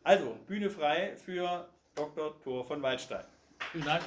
Also, Bühne frei für Dr. Thor von Waldstein. Vielen Dank.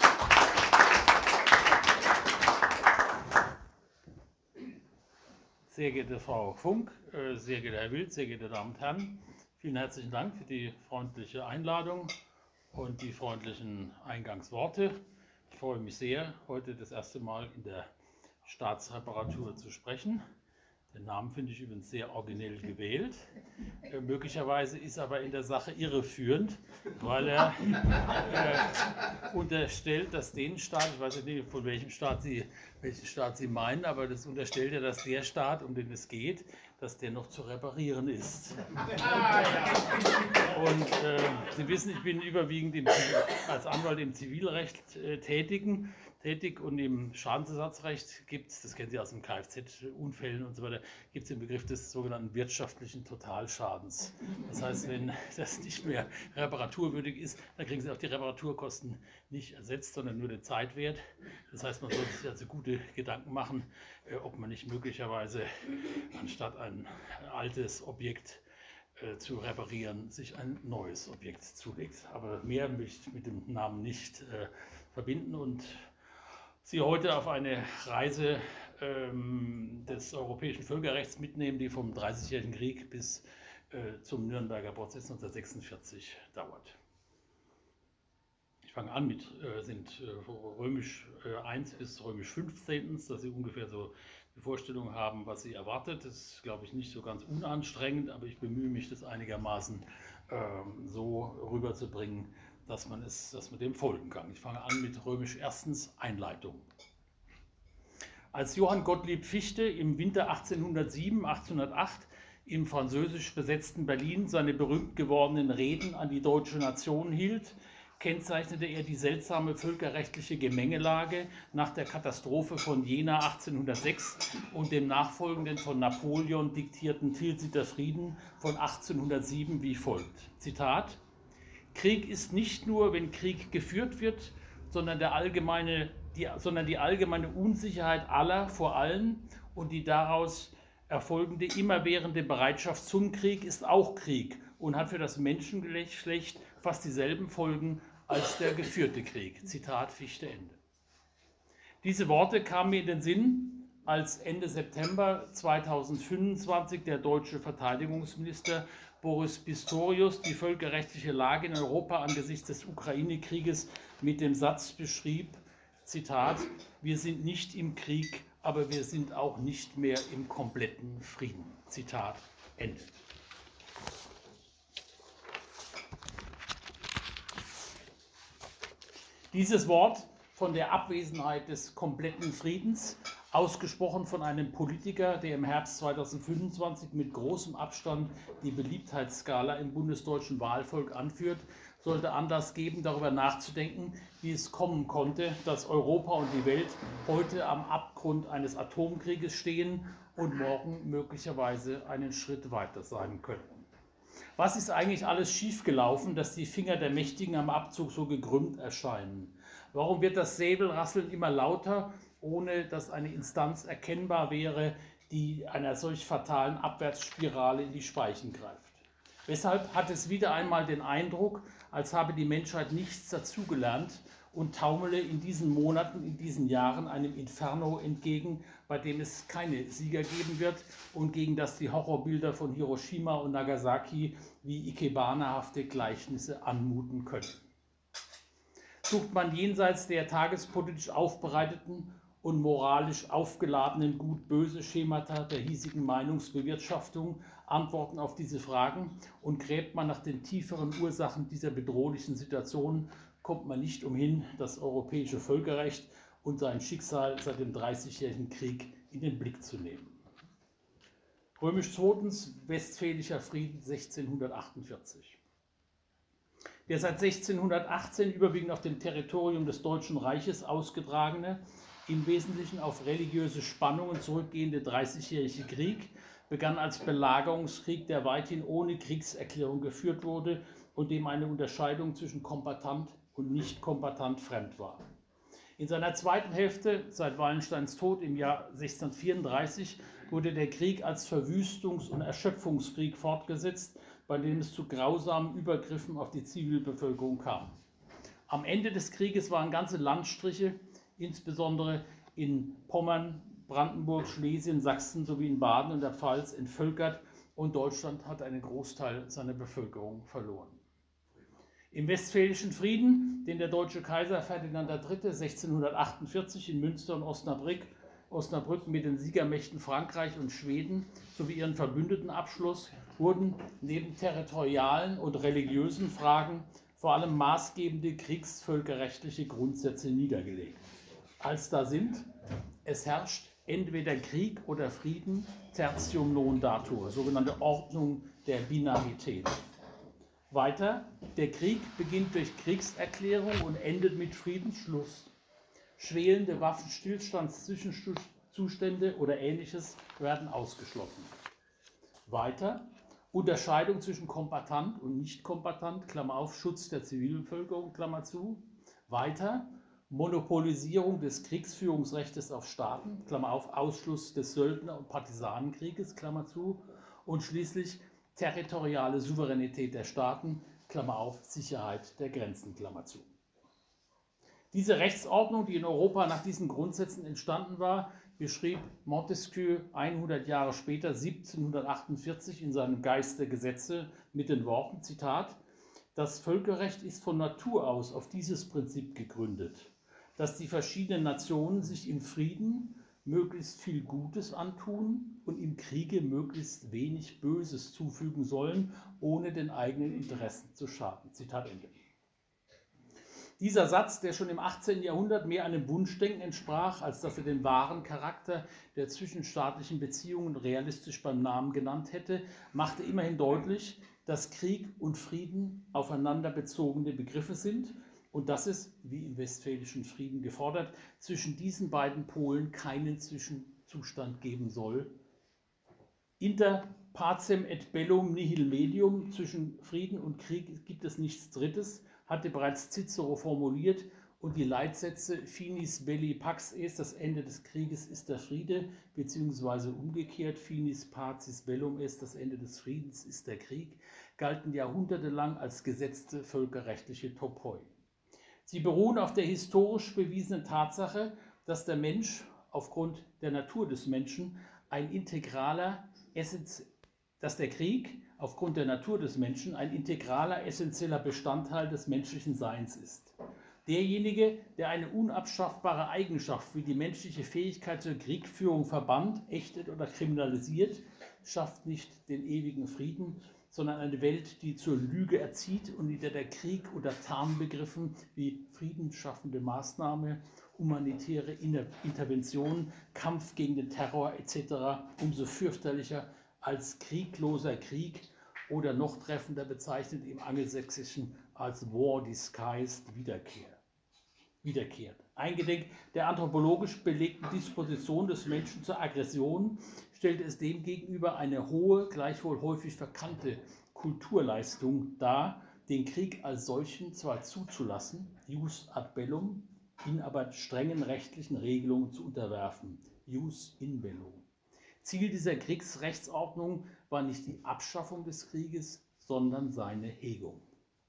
Sehr geehrte Frau Funk, sehr geehrter Herr Wild, sehr geehrte Damen und Herren, vielen herzlichen Dank für die freundliche Einladung und die freundlichen Eingangsworte. Ich freue mich sehr, heute das erste Mal in der Staatsreparatur zu sprechen. Den Namen finde ich übrigens sehr originell gewählt. Möglicherweise ist aber in der Sache irreführend, weil er unterstellt, dass den Staat, ich weiß nicht, von welchen Staat Sie meinen, aber das unterstellt ja, dass der Staat, um den es geht, dass der noch zu reparieren ist. Und Sie wissen, ich bin überwiegend als Anwalt im Zivilrecht tätig und im Schadensersatzrecht gibt es, das kennen Sie aus dem Kfz-Unfällen und so weiter, gibt es den Begriff des sogenannten wirtschaftlichen Totalschadens. Das heißt, wenn das nicht mehr reparaturwürdig ist, dann kriegen Sie auch die Reparaturkosten nicht ersetzt, sondern nur den Zeitwert. Das heißt, man sollte sich also gute Gedanken machen, ob man nicht möglicherweise anstatt ein altes Objekt zu reparieren, sich ein neues Objekt zulegt. Aber mehr möchte ich mit dem Namen nicht verbinden und Sie heute auf eine Reise des europäischen Völkerrechts mitnehmen, die vom Dreißigjährigen Krieg bis zum Nürnberger Prozess 1946 dauert. Ich fange an mit sind römisch 1 bis römisch 15, dass Sie ungefähr so die Vorstellung haben, was Sie erwartet. Das ist, glaube ich, nicht so ganz unanstrengend, aber ich bemühe mich, das einigermaßen so rüberzubringen, dass man dem folgen kann. Ich fange an mit römisch 1. Einleitung. Als Johann Gottlieb Fichte im Winter 1807/1808 im französisch besetzten Berlin seine berühmt gewordenen Reden an die deutsche Nation hielt, kennzeichnete er die seltsame völkerrechtliche Gemengelage nach der Katastrophe von Jena 1806 und dem nachfolgenden von Napoleon diktierten Tilsiter Frieden von 1807 wie folgt. Zitat: Krieg ist nicht nur, wenn Krieg geführt wird, sondern die allgemeine Unsicherheit aller vor allen und die daraus erfolgende immerwährende Bereitschaft zum Krieg ist auch Krieg und hat für das Menschengeschlecht fast dieselben Folgen als der geführte Krieg. Zitat Fichte Ende. Diese Worte kamen mir in den Sinn, als Ende September 2025 der deutsche Verteidigungsminister Boris Pistorius die völkerrechtliche Lage in Europa angesichts des Ukraine-Krieges mit dem Satz beschrieb, Zitat, wir sind nicht im Krieg, aber wir sind auch nicht mehr im kompletten Frieden. Zitat Ende. Dieses Wort von der Abwesenheit des kompletten Friedens, ausgesprochen von einem Politiker, der im Herbst 2025 mit großem Abstand die Beliebtheitsskala im bundesdeutschen Wahlvolk anführt, sollte Anlass geben, darüber nachzudenken, wie es kommen konnte, dass Europa und die Welt heute am Abgrund eines Atomkrieges stehen und morgen möglicherweise einen Schritt weiter sein könnten. Was ist eigentlich alles schiefgelaufen, dass die Finger der Mächtigen am Abzug so gekrümmt erscheinen? Warum wird das Säbelrasseln immer lauter, ohne dass eine Instanz erkennbar wäre, die einer solch fatalen Abwärtsspirale in die Speichen greift? Weshalb hat es wieder einmal den Eindruck, als habe die Menschheit nichts dazugelernt und taumele in diesen Monaten, in diesen Jahren einem Inferno entgegen, bei dem es keine Sieger geben wird und gegen das die Horrorbilder von Hiroshima und Nagasaki wie ikebanahafte Gleichnisse anmuten können. Sucht man jenseits der tagespolitisch aufbereiteten und moralisch aufgeladenen Gut-Böse-Schemata der hiesigen Meinungsbewirtschaftung Antworten auf diese Fragen und gräbt man nach den tieferen Ursachen dieser bedrohlichen Situation, kommt man nicht umhin, das europäische Völkerrecht und sein Schicksal seit dem Dreißigjährigen Krieg in den Blick zu nehmen. Römisch 2. Westfälischer Frieden 1648. Der seit 1618 überwiegend auf dem Territorium des Deutschen Reiches ausgetragene, im Wesentlichen auf religiöse Spannungen zurückgehende Dreißigjährige Krieg begann als Belagerungskrieg, der weithin ohne Kriegserklärung geführt wurde und dem eine Unterscheidung zwischen kombatant und nicht kombatant fremd war. In seiner zweiten Hälfte, seit Wallensteins Tod im Jahr 1634, wurde der Krieg als Verwüstungs- und Erschöpfungskrieg fortgesetzt, bei denen es zu grausamen Übergriffen auf die Zivilbevölkerung kam. Am Ende des Krieges waren ganze Landstriche, insbesondere in Pommern, Brandenburg, Schlesien, Sachsen sowie in Baden und der Pfalz entvölkert und Deutschland hat einen Großteil seiner Bevölkerung verloren. Im Westfälischen Frieden, den der deutsche Kaiser Ferdinand III. 1648 in Münster und Osnabrück mit den Siegermächten Frankreich und Schweden sowie ihren Verbündeten abschloss, wurden neben territorialen und religiösen Fragen vor allem maßgebende kriegsvölkerrechtliche Grundsätze niedergelegt. Als da sind: Es herrscht entweder Krieg oder Frieden, tertium non datur, sogenannte Ordnung der Binarität. Weiter: Der Krieg beginnt durch Kriegserklärung und endet mit Friedensschluss. Schwelende Waffenstillstandszwischenzustände oder Ähnliches werden ausgeschlossen. Weiter: Unterscheidung zwischen Kombattant und Nicht-Kombattant, Klammer auf, Schutz der Zivilbevölkerung, Klammer zu. Weiter: Monopolisierung des Kriegsführungsrechts auf Staaten, Klammer auf, Ausschluss des Söldner- und Partisanenkrieges, Klammer zu. Und schließlich territoriale Souveränität der Staaten, Klammer auf, Sicherheit der Grenzen, Klammer zu. Diese Rechtsordnung, die in Europa nach diesen Grundsätzen entstanden war, beschrieb Montesquieu 100 Jahre später, 1748, in seinem Geist der Gesetze mit den Worten, Zitat: Das Völkerrecht ist von Natur aus auf dieses Prinzip gegründet, dass die verschiedenen Nationen sich im Frieden möglichst viel Gutes antun und im Kriege möglichst wenig Böses zufügen sollen, ohne den eigenen Interessen zu schaden. Zitat Ende. Dieser Satz, der schon im 18. Jahrhundert mehr einem Wunschdenken entsprach, als dass er den wahren Charakter der zwischenstaatlichen Beziehungen realistisch beim Namen genannt hätte, machte immerhin deutlich, dass Krieg und Frieden aufeinander bezogene Begriffe sind und dass es, wie im Westfälischen Frieden gefordert, zwischen diesen beiden Polen keinen Zwischenzustand geben soll. Inter pacem et bellum nihil medium, zwischen Frieden und Krieg gibt es nichts Drittes, hatte bereits Cicero formuliert, und die Leitsätze Finis belli pax est, das Ende des Krieges ist der Friede, beziehungsweise umgekehrt Finis pacis bellum est, das Ende des Friedens ist der Krieg, galten jahrhundertelang als gesetzte völkerrechtliche Topoi. Sie beruhen auf der historisch bewiesenen Tatsache, dass der Mensch aufgrund der Natur des Menschen dass der Krieg aufgrund der Natur des Menschen ein integraler, essentieller Bestandteil des menschlichen Seins ist. Derjenige, der eine unabschaffbare Eigenschaft wie die menschliche Fähigkeit zur Kriegführung verbannt, ächtet oder kriminalisiert, schafft nicht den ewigen Frieden, sondern eine Welt, die zur Lüge erzieht und in der der Krieg unter Tarnbegriffen wie friedensschaffende Maßnahme, humanitäre Intervention, Kampf gegen den Terror etc. umso fürchterlicher als kriegloser Krieg oder noch treffender bezeichnet im Angelsächsischen als War Disguised wiederkehrt. Eingedenk der anthropologisch belegten Disposition des Menschen zur Aggression stellt es demgegenüber eine hohe, gleichwohl häufig verkannte Kulturleistung dar, den Krieg als solchen zwar zuzulassen, jus ad bellum, ihn aber strengen rechtlichen Regelungen zu unterwerfen, jus in bello. Ziel dieser Kriegsrechtsordnung war nicht die Abschaffung des Krieges, sondern seine Hegung.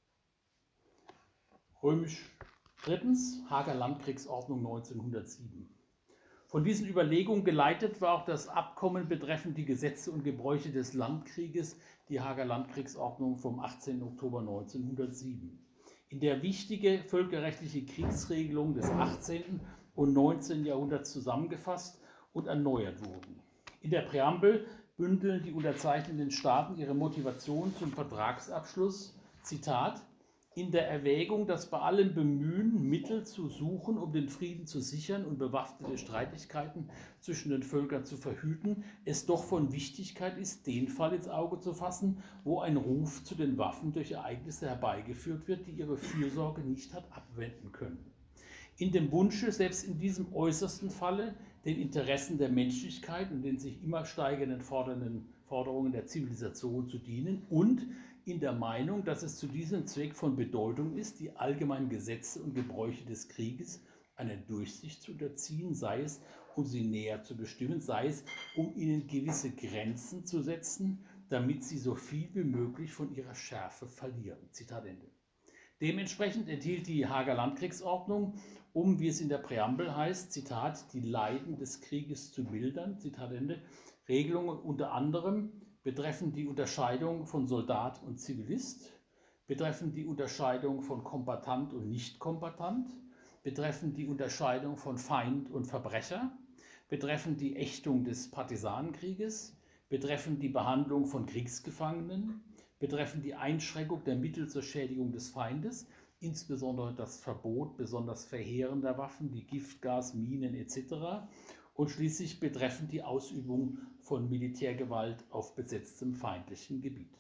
Römisch drittens, Haager Landkriegsordnung 1907. Von diesen Überlegungen geleitet war auch das Abkommen betreffend die Gesetze und Gebräuche des Landkrieges, die Haager Landkriegsordnung vom 18. Oktober 1907, in der wichtige völkerrechtliche Kriegsregelungen des 18. und 19. Jahrhunderts zusammengefasst und erneuert wurden. In der Präambel bündeln die unterzeichnenden Staaten ihre Motivation zum Vertragsabschluss, Zitat: In der Erwägung, dass bei allem Bemühen, Mittel zu suchen, um den Frieden zu sichern und bewaffnete Streitigkeiten zwischen den Völkern zu verhüten, es doch von Wichtigkeit ist, den Fall ins Auge zu fassen, wo ein Ruf zu den Waffen durch Ereignisse herbeigeführt wird, die ihre Fürsorge nicht hat abwenden können. In dem Wunsche, selbst in diesem äußersten Falle, den Interessen der Menschlichkeit und den sich immer steigenden Forderungen der Zivilisation zu dienen und in der Meinung, dass es zu diesem Zweck von Bedeutung ist, die allgemeinen Gesetze und Gebräuche des Krieges einer Durchsicht zu unterziehen, sei es, um sie näher zu bestimmen, sei es, um ihnen gewisse Grenzen zu setzen, damit sie so viel wie möglich von ihrer Schärfe verlieren. Zitat Ende. Dementsprechend enthielt die Haager Landkriegsordnung, wie es in der Präambel heißt, Zitat, die Leiden des Krieges zu mildern, Zitat Ende, Regelungen unter anderem betreffend die Unterscheidung von Soldat und Zivilist, betreffend die Unterscheidung von Kombattant und Nicht-Kombattant, betreffend die Unterscheidung von Feind und Verbrecher, betreffend die Ächtung des Partisanenkrieges, betreffend die Behandlung von Kriegsgefangenen, betreffend die Einschränkung der Mittel zur Schädigung des Feindes, insbesondere das Verbot besonders verheerender Waffen wie Giftgas, Minen etc. und schließlich betreffend die Ausübung von Militärgewalt auf besetztem feindlichen Gebiet.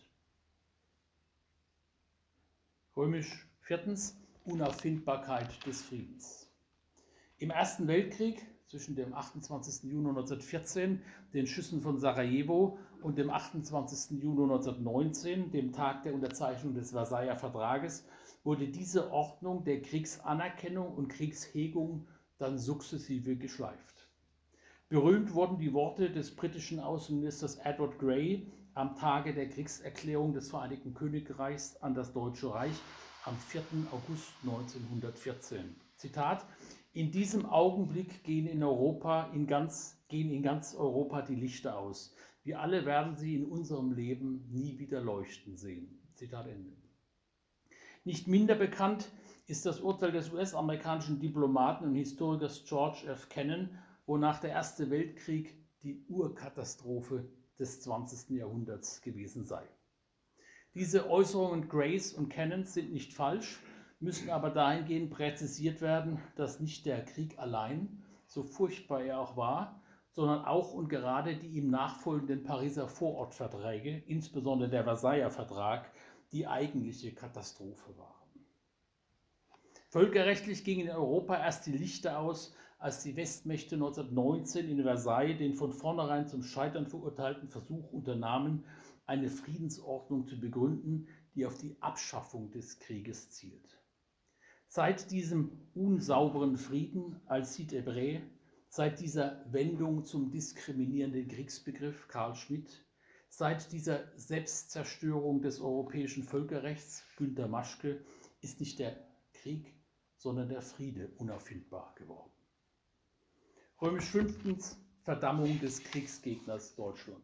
Römisch viertens, Unauffindbarkeit des Friedens. Im Ersten Weltkrieg zwischen dem 28. Juni 1914, den Schüssen von Sarajevo, und dem 28. Juni 1919, dem Tag der Unterzeichnung des Versailler Vertrages, wurde diese Ordnung der Kriegsanerkennung und Kriegshegung dann sukzessive geschleift. Berühmt wurden die Worte des britischen Außenministers Edward Grey am Tage der Kriegserklärung des Vereinigten Königreichs an das Deutsche Reich am 4. August 1914. Zitat: In diesem Augenblick gehen in ganz Europa die Lichter aus. Wir alle werden sie in unserem Leben nie wieder leuchten sehen. Zitat Ende. Nicht minder bekannt ist das Urteil des US-amerikanischen Diplomaten und Historikers George F. Kennan, wonach der Erste Weltkrieg die Urkatastrophe des 20. Jahrhunderts gewesen sei. Diese Äußerungen Grays und Cannans sind nicht falsch, müssen aber dahingehend präzisiert werden, dass nicht der Krieg allein, so furchtbar er auch war, sondern auch und gerade die ihm nachfolgenden Pariser Vorortverträge, insbesondere der Versailler Vertrag, die eigentliche Katastrophe waren. Völkerrechtlich gingen in Europa erst die Lichter aus, als die Westmächte 1919 in Versailles den von vornherein zum Scheitern verurteilten Versuch unternahmen, eine Friedensordnung zu begründen, die auf die Abschaffung des Krieges zielt. Seit diesem unsauberen Frieden als Cite Hebrä, seit dieser Wendung zum diskriminierenden Kriegsbegriff Carl Schmitt, seit dieser Selbstzerstörung des europäischen Völkerrechts Günter Maschke ist nicht der Krieg, sondern der Friede unauffindbar geworden. Römisch fünftens, Verdammung des Kriegsgegners Deutschland.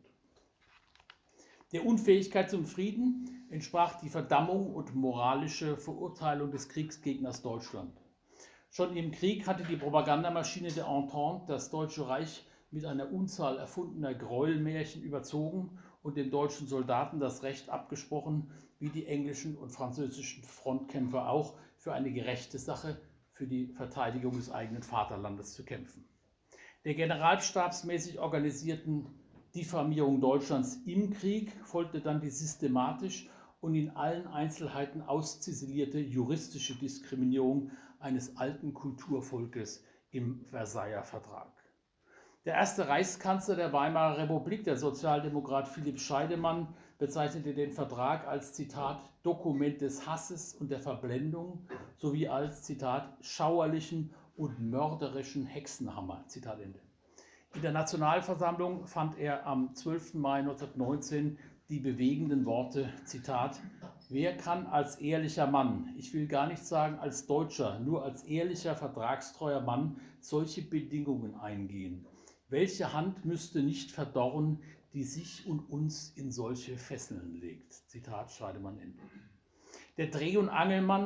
Der Unfähigkeit zum Frieden entsprach die Verdammung und moralische Verurteilung des Kriegsgegners Deutschland. Schon im Krieg hatte die Propagandamaschine der Entente das Deutsche Reich mit einer Unzahl erfundener Gräuelmärchen überzogen und den deutschen Soldaten das Recht abgesprochen, wie die englischen und französischen Frontkämpfer auch, für eine gerechte Sache, für die Verteidigung des eigenen Vaterlandes zu kämpfen. Der generalstabsmäßig organisierten Diffamierung Deutschlands im Krieg folgte dann die systematisch und in allen Einzelheiten ausziselierte juristische Diskriminierung eines alten Kulturvolkes im Versailler Vertrag. Der erste Reichskanzler der Weimarer Republik, der Sozialdemokrat Philipp Scheidemann, bezeichnete den Vertrag als, Zitat, Dokument des Hasses und der Verblendung sowie als, Zitat, schauerlichen und mörderischen Hexenhammer. Zitat Ende. In der Nationalversammlung fand er am 12. Mai 1919 die bewegenden Worte, Zitat, wer kann als ehrlicher Mann, ich will gar nicht sagen als Deutscher, nur als ehrlicher, vertragstreuer Mann solche Bedingungen eingehen? Welche Hand müsste nicht verdorren, die sich und uns in solche Fesseln legt? Zitat Scheidemann Ende. Der Dreh- und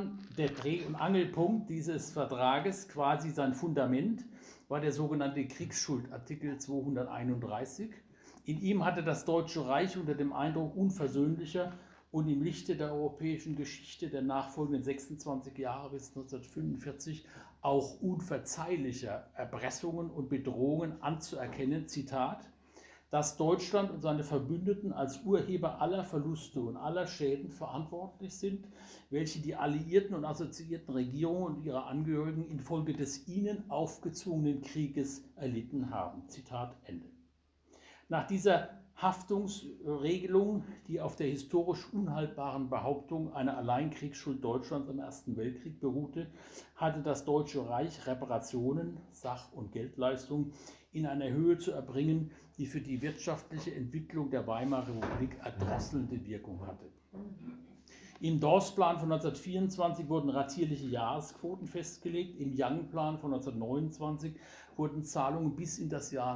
Angelpunkt dieses Vertrages, quasi sein Fundament, war der sogenannte Kriegsschuldartikel 231. In ihm hatte das Deutsche Reich unter dem Eindruck unversöhnlicher und im Lichte der europäischen Geschichte der nachfolgenden 26 Jahre bis 1945 auch unverzeihlicher Erpressungen und Bedrohungen anzuerkennen, Zitat, dass Deutschland und seine Verbündeten als Urheber aller Verluste und aller Schäden verantwortlich sind, welche die alliierten und assoziierten Regierungen und ihre Angehörigen infolge des ihnen aufgezwungenen Krieges erlitten haben. Zitat Ende. Nach dieser Haftungsregelung, die auf der historisch unhaltbaren Behauptung einer Alleinkriegsschuld Deutschlands im Ersten Weltkrieg beruhte, hatte das Deutsche Reich Reparationen, Sach- und Geldleistungen in einer Höhe zu erbringen, die für die wirtschaftliche Entwicklung der Weimarer Republik erdrosselnde Wirkung hatte. Im Dawes-Plan von 1924 wurden ratierliche Jahresquoten festgelegt. Im Young-Plan von 1929 wurden Zahlungen bis in das Jahr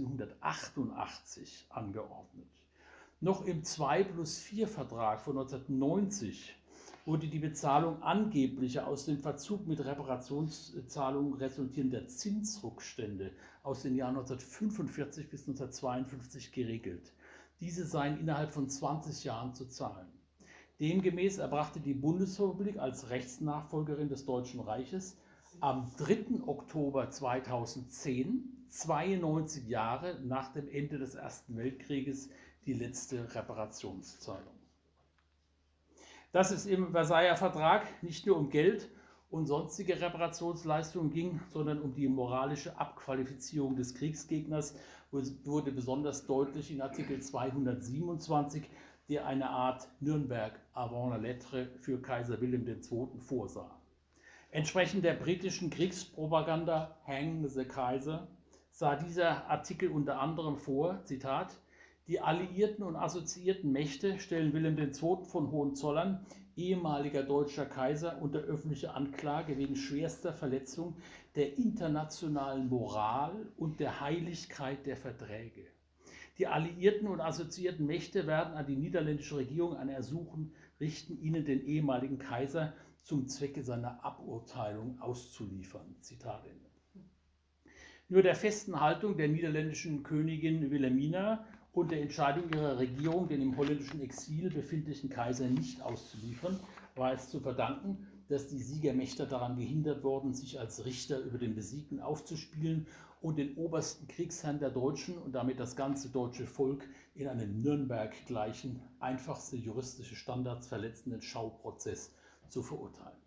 1988 angeordnet. Noch im 2+4-Vertrag von 1990 wurde die Bezahlung angeblicher aus dem Verzug mit Reparationszahlungen resultierender Zinsrückstände aus den Jahren 1945 bis 1952 geregelt. Diese seien innerhalb von 20 Jahren zu zahlen. Demgemäß erbrachte die Bundesrepublik als Rechtsnachfolgerin des Deutschen Reiches am 3. Oktober 2010, 92 Jahre nach dem Ende des Ersten Weltkrieges, die letzte Reparationszahlung. Dass es im Versailler Vertrag nicht nur um Geld und sonstige Reparationsleistungen ging, sondern um die moralische Abqualifizierung des Kriegsgegners, wurde besonders deutlich in Artikel 227, der eine Art Nürnberg avant la lettre für Kaiser Wilhelm II. Vorsah. Entsprechend der britischen Kriegspropaganda Hang the Kaiser sah dieser Artikel unter anderem vor, Zitat, die alliierten und assoziierten Mächte stellen Wilhelm II. Von Hohenzollern, ehemaliger deutscher Kaiser, unter öffentliche Anklage wegen schwerster Verletzung der internationalen Moral und der Heiligkeit der Verträge. Die alliierten und assoziierten Mächte werden an die niederländische Regierung ein Ersuchen richten, ihnen den ehemaligen Kaiser zum Zwecke seiner Aburteilung auszuliefern. Zitat Ende. Nur der festen Haltung der niederländischen Königin Wilhelmina und der Entscheidung ihrer Regierung, den im holländischen Exil befindlichen Kaiser nicht auszuliefern, war es zu verdanken, dass die Siegermächte daran gehindert wurden, sich als Richter über den Besiegten aufzuspielen und den obersten Kriegsherrn der Deutschen und damit das ganze deutsche Volk in einem Nürnberg gleichen, einfachste juristische Standards verletzenden Schauprozess zu verurteilen.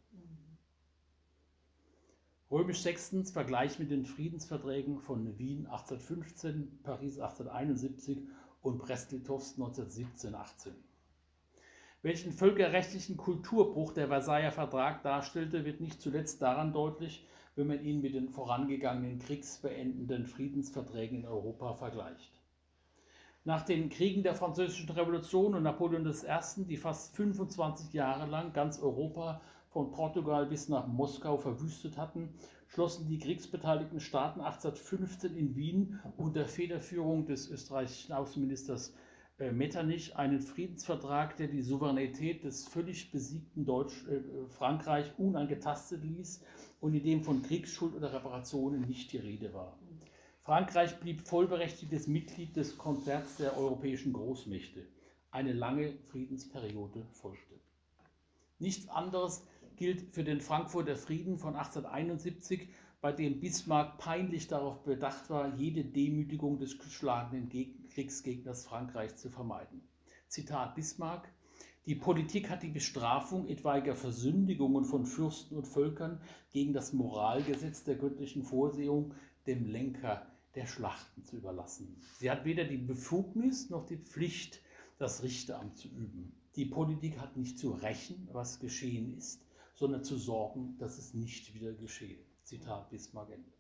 Römisch sechstens Vergleich mit den Friedensverträgen von Wien 1815, Paris 1871 und Brest-Litovsk 1917-18. Welchen völkerrechtlichen Kulturbruch der Versailler Vertrag darstellte, wird nicht zuletzt daran deutlich, wenn man ihn mit den vorangegangenen kriegsbeendenden Friedensverträgen in Europa vergleicht. Nach den Kriegen der Französischen Revolution und Napoleon I., die fast 25 Jahre lang ganz Europa von Portugal bis nach Moskau verwüstet hatten, schlossen die kriegsbeteiligten Staaten 1815 in Wien unter Federführung des österreichischen Außenministers Metternich einen Friedensvertrag, der die Souveränität des völlig besiegten Frankreich unangetastet ließ und in dem von Kriegsschuld oder Reparationen nicht die Rede war. Frankreich blieb vollberechtigtes Mitglied des Konzerts der europäischen Großmächte. Eine lange Friedensperiode folgte. Nichts anderes gilt für den Frankfurter Frieden von 1871, bei dem Bismarck peinlich darauf bedacht war, jede Demütigung des geschlagenen Kriegsgegners Frankreich zu vermeiden. Zitat Bismarck: Die Politik hat die Bestrafung etwaiger Versündigungen von Fürsten und Völkern gegen das Moralgesetz der göttlichen Vorsehung dem Lenker der Schlachten zu überlassen. Sie hat weder die Befugnis noch die Pflicht, das Richteramt zu üben. Die Politik hat nicht zu rächen, was geschehen ist, sondern zu sorgen, dass es nicht wieder geschehe. Zitat Bismarck Ende.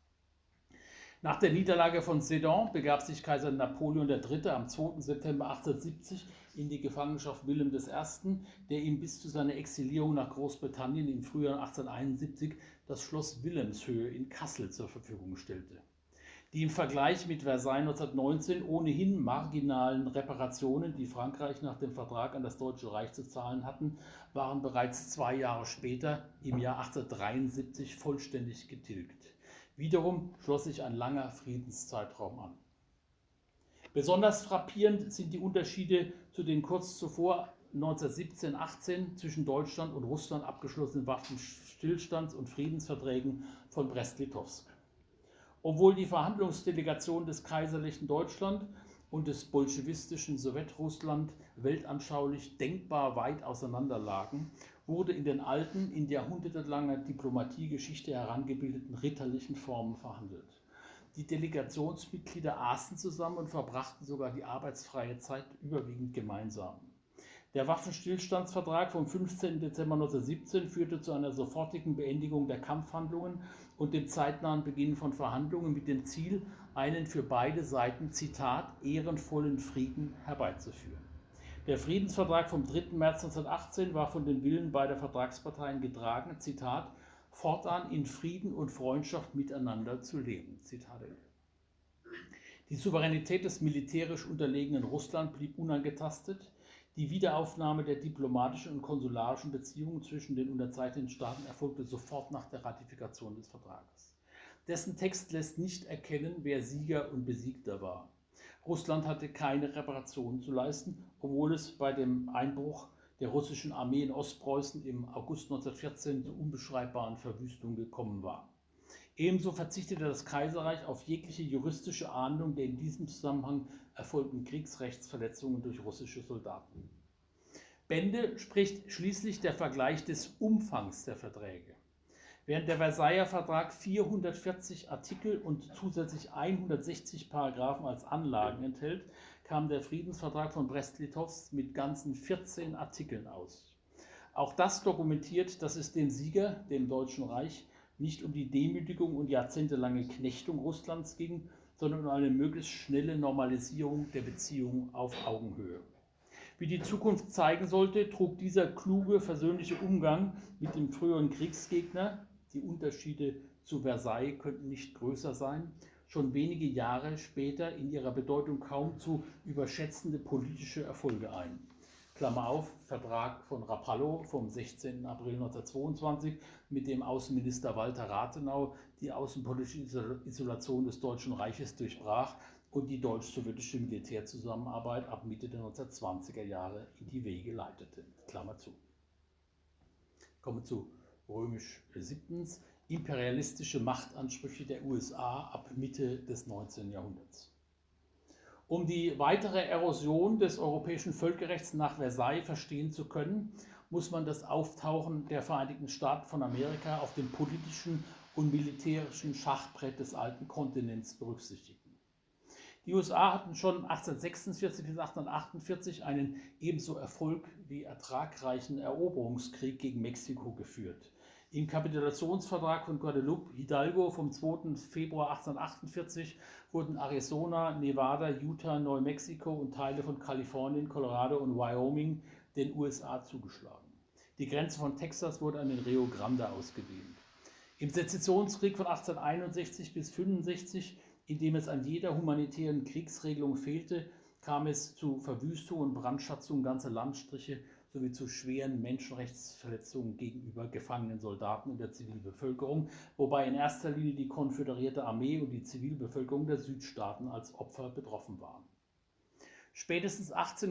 Nach der Niederlage von Sedan begab sich Kaiser Napoleon III. Am 2. September 1870 in die Gefangenschaft Wilhelm I., der ihm bis zu seiner Exilierung nach Großbritannien im Frühjahr 1871 das Schloss Wilhelmshöhe in Kassel zur Verfügung stellte. Die im Vergleich mit Versailles 1919 ohnehin marginalen Reparationen, die Frankreich nach dem Vertrag an das Deutsche Reich zu zahlen hatten, waren bereits 2 Jahre später, im Jahr 1873, vollständig getilgt. Wiederum schloss sich ein langer Friedenszeitraum an. Besonders frappierend sind die Unterschiede zu den kurz zuvor 1917-18 zwischen Deutschland und Russland abgeschlossenen Waffenstillstands- und Friedensverträgen von Brest-Litovsk. Obwohl die Verhandlungsdelegation des kaiserlichen Deutschland und des bolschewistischen Sowjetrussland weltanschaulich denkbar weit auseinanderlagen, wurde in den alten, in jahrhundertelanger Diplomatiegeschichte herangebildeten ritterlichen Formen verhandelt. Die Delegationsmitglieder aßen zusammen und verbrachten sogar die arbeitsfreie Zeit überwiegend gemeinsam. Der Waffenstillstandsvertrag vom 15. Dezember 1917 führte zu einer sofortigen Beendigung der Kampfhandlungen und dem zeitnahen Beginn von Verhandlungen mit dem Ziel, einen für beide Seiten, Zitat, ehrenvollen Frieden herbeizuführen. Der Friedensvertrag vom 3. März 1918 war von dem Willen beider Vertragsparteien getragen, Zitat, fortan in Frieden und Freundschaft miteinander zu leben. Zitat Ende. Die Souveränität des militärisch unterlegenen Russland blieb unangetastet. Die Wiederaufnahme der diplomatischen und konsularischen Beziehungen zwischen den unterzeichneten Staaten erfolgte sofort nach der Ratifikation des Vertrages. Dessen Text lässt nicht erkennen, wer Sieger und Besiegter war. Russland hatte keine Reparationen zu leisten, obwohl es bei dem Einbruch der russischen Armee in Ostpreußen im August 1914 zu unbeschreibbaren Verwüstungen gekommen war. Ebenso verzichtete das Kaiserreich auf jegliche juristische Ahndung der in diesem Zusammenhang erfolgten Kriegsrechtsverletzungen durch russische Soldaten. Bände spricht schließlich der Vergleich des Umfangs der Verträge. Während der Versailler Vertrag 440 Artikel und zusätzlich 160 Paragraphen als Anlagen enthält, kam der Friedensvertrag von Brest-Litovsk mit ganzen 14 Artikeln aus. Auch das dokumentiert, dass es dem Sieger, dem Deutschen Reich, nicht um die Demütigung und jahrzehntelange Knechtung Russlands ging, sondern um eine möglichst schnelle Normalisierung der Beziehungen auf Augenhöhe. Wie die Zukunft zeigen sollte, trug dieser kluge, versöhnliche Umgang mit dem früheren Kriegsgegner, die Unterschiede zu Versailles könnten nicht größer sein, schon wenige Jahre später in ihrer Bedeutung kaum zu überschätzende politische Erfolge ein. Klammer auf, Vertrag von Rapallo vom 16. April 1922, mit dem Außenminister Walter Rathenau die außenpolitische Isolation des Deutschen Reiches durchbrach und die deutsch-sowjetische Militärzusammenarbeit ab Mitte der 1920er Jahre in die Wege leitete. Klammer zu. Kommen wir zu römisch 7. Imperialistische Machtansprüche der USA ab Mitte des 19. Jahrhunderts. Um die weitere Erosion des europäischen Völkerrechts nach Versailles verstehen zu können, muss man das Auftauchen der Vereinigten Staaten von Amerika auf dem politischen und militärischen Schachbrett des alten Kontinents berücksichtigen. Die USA hatten schon 1846 bis 1848 einen ebenso erfolg- wie ertragreichen Eroberungskrieg gegen Mexiko geführt. Im Kapitulationsvertrag von Guadalupe Hidalgo vom 2. Februar 1848 wurden Arizona, Nevada, Utah, Neumexiko und Teile von Kalifornien, Colorado und Wyoming den USA zugeschlagen. Die Grenze von Texas wurde an den Rio Grande ausgedehnt. Im Sezessionskrieg von 1861 bis 1865, in dem es an jeder humanitären Kriegsregelung fehlte, kam es zu Verwüstungen und Brandschatzungen ganzer Landstriche sowie zu schweren Menschenrechtsverletzungen gegenüber gefangenen Soldaten und der Zivilbevölkerung, wobei in erster Linie die konföderierte Armee und die Zivilbevölkerung der Südstaaten als Opfer betroffen waren. Spätestens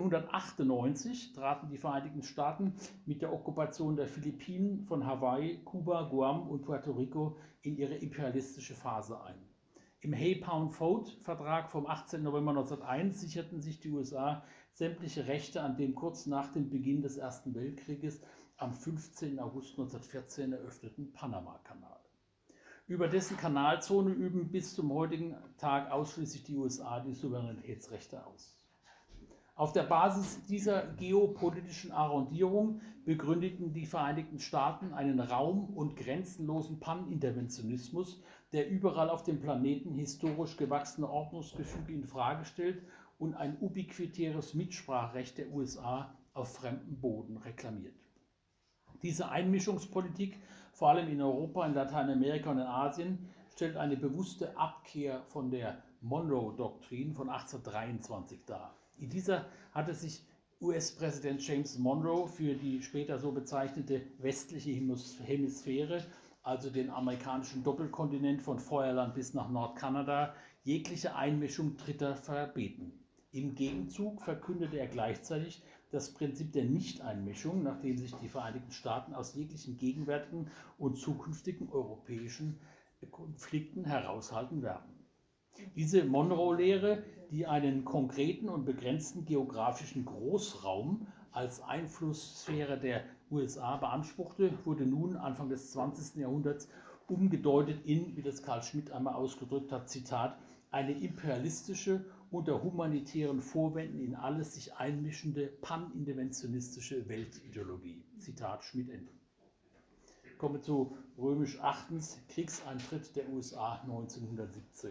1898 traten die Vereinigten Staaten mit der Okkupation der Philippinen, von Hawaii, Kuba, Guam und Puerto Rico in ihre imperialistische Phase ein. Im Hay-Pound-Vote-Vertrag vom 18. November 1901 sicherten sich die USA sämtliche Rechte an dem kurz nach dem Beginn des Ersten Weltkrieges am 15. August 1914 eröffneten Panama-Kanal. Über dessen Kanalzone üben bis zum heutigen Tag ausschließlich die USA die Souveränitätsrechte aus. Auf der Basis dieser geopolitischen Arrondierung begründeten die Vereinigten Staaten einen raum- und grenzenlosen Paninterventionismus, der überall auf dem Planeten historisch gewachsene Ordnungsgefüge in Frage stellt und ein ubiquitäres Mitspracherecht der USA auf fremdem Boden reklamiert. Diese Einmischungspolitik, vor allem in Europa, in Lateinamerika und in Asien, stellt eine bewusste Abkehr von der Monroe-Doktrin von 1823 dar. In dieser hatte sich US-Präsident James Monroe für die später so bezeichnete westliche Hemisphäre, also den amerikanischen Doppelkontinent von Feuerland bis nach Nordkanada, jegliche Einmischung Dritter verbeten. Im Gegenzug verkündete er gleichzeitig das Prinzip der Nichteinmischung, nachdem sich die Vereinigten Staaten aus jeglichen gegenwärtigen und zukünftigen europäischen Konflikten heraushalten werden. Diese Monroe-Lehre, die einen konkreten und begrenzten geografischen Großraum als Einflusssphäre der USA beanspruchte, wurde nun Anfang des 20. Jahrhunderts umgedeutet in, wie das Karl Schmidt einmal ausgedrückt hat, Zitat, eine imperialistische, unter humanitären Vorwänden in alles sich einmischende paninterventionistische Weltideologie. Zitat Schmidt Ende. Kommen wir zu römisch 8. Kriegseintritt der USA 1917.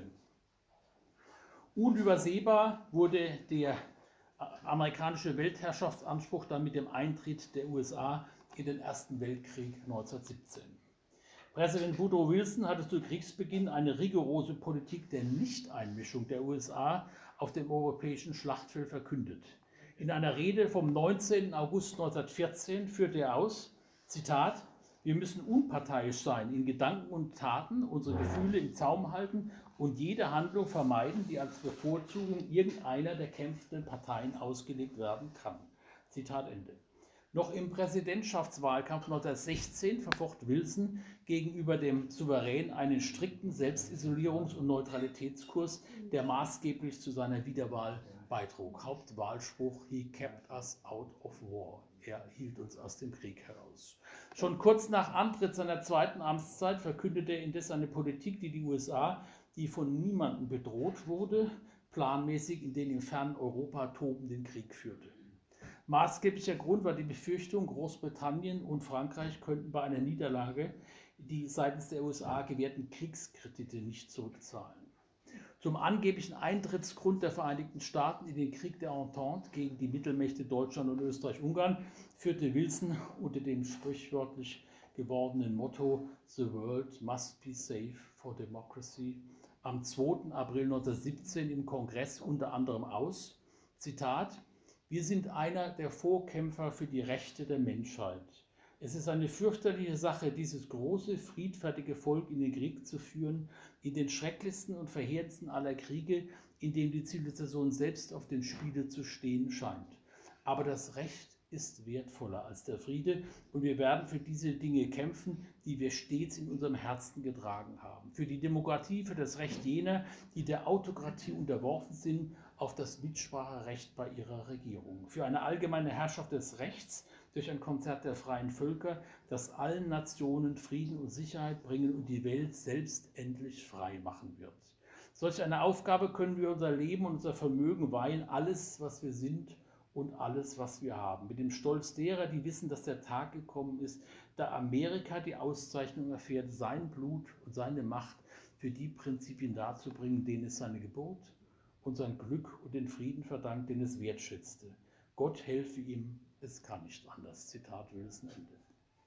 Unübersehbar wurde der amerikanische Weltherrschaftsanspruch dann mit dem Eintritt der USA in den Ersten Weltkrieg 1917. Präsident Woodrow Wilson hatte zu Kriegsbeginn eine rigorose Politik der Nichteinmischung der USA auf dem europäischen Schlachtfeld verkündet. In einer Rede vom 19. August 1914 führte er aus, Zitat, wir müssen unparteiisch sein, in Gedanken und Taten unsere Gefühle im Zaum halten und jede Handlung vermeiden, die als Bevorzugung irgendeiner der kämpfenden Parteien ausgelegt werden kann. Zitat Ende. Noch im Präsidentschaftswahlkampf 1916 verfocht Wilson gegenüber dem Souverän einen strikten Selbstisolierungs- und Neutralitätskurs, der maßgeblich zu seiner Wiederwahl beitrug. Hauptwahlspruch: He kept us out of war. Er hielt uns aus dem Krieg heraus. Schon kurz nach Antritt seiner zweiten Amtszeit verkündete er indes eine Politik, die die USA, die von niemandem bedroht wurde, planmäßig in den im fernen Europa tobenden Krieg führte. Maßgeblicher Grund war die Befürchtung, Großbritannien und Frankreich könnten bei einer Niederlage die seitens der USA gewährten Kriegskredite nicht zurückzahlen. Zum angeblichen Eintrittsgrund der Vereinigten Staaten in den Krieg der Entente gegen die Mittelmächte Deutschland und Österreich-Ungarn führte Wilson unter dem sprichwörtlich gewordenen Motto "The world must be safe for democracy" am 2. April 1917 im Kongress unter anderem aus, Zitat, wir sind einer der Vorkämpfer für die Rechte der Menschheit. Es ist eine fürchterliche Sache, dieses große, friedfertige Volk in den Krieg zu führen, in den schrecklichsten und verheerendsten aller Kriege, in dem die Zivilisation selbst auf dem Spiele zu stehen scheint. Aber das Recht ist wertvoller als der Friede und wir werden für diese Dinge kämpfen, die wir stets in unserem Herzen getragen haben. Für die Demokratie, für das Recht jener, die der Autokratie unterworfen sind, auf das Mitspracherecht bei ihrer Regierung. Für eine allgemeine Herrschaft des Rechts durch ein Konzert der freien Völker, das allen Nationen Frieden und Sicherheit bringen und die Welt selbst endlich frei machen wird. Solch eine Aufgabe können wir unser Leben und unser Vermögen weihen, alles, was wir sind und alles, was wir haben. Mit dem Stolz derer, die wissen, dass der Tag gekommen ist, da Amerika die Auszeichnung erfährt, sein Blut und seine Macht für die Prinzipien darzubringen, denen es seine Geburt und sein Glück und den Frieden verdankt, den es wertschätzte. Gott helfe ihm, es kann nicht anders. Zitat Wilson Ende.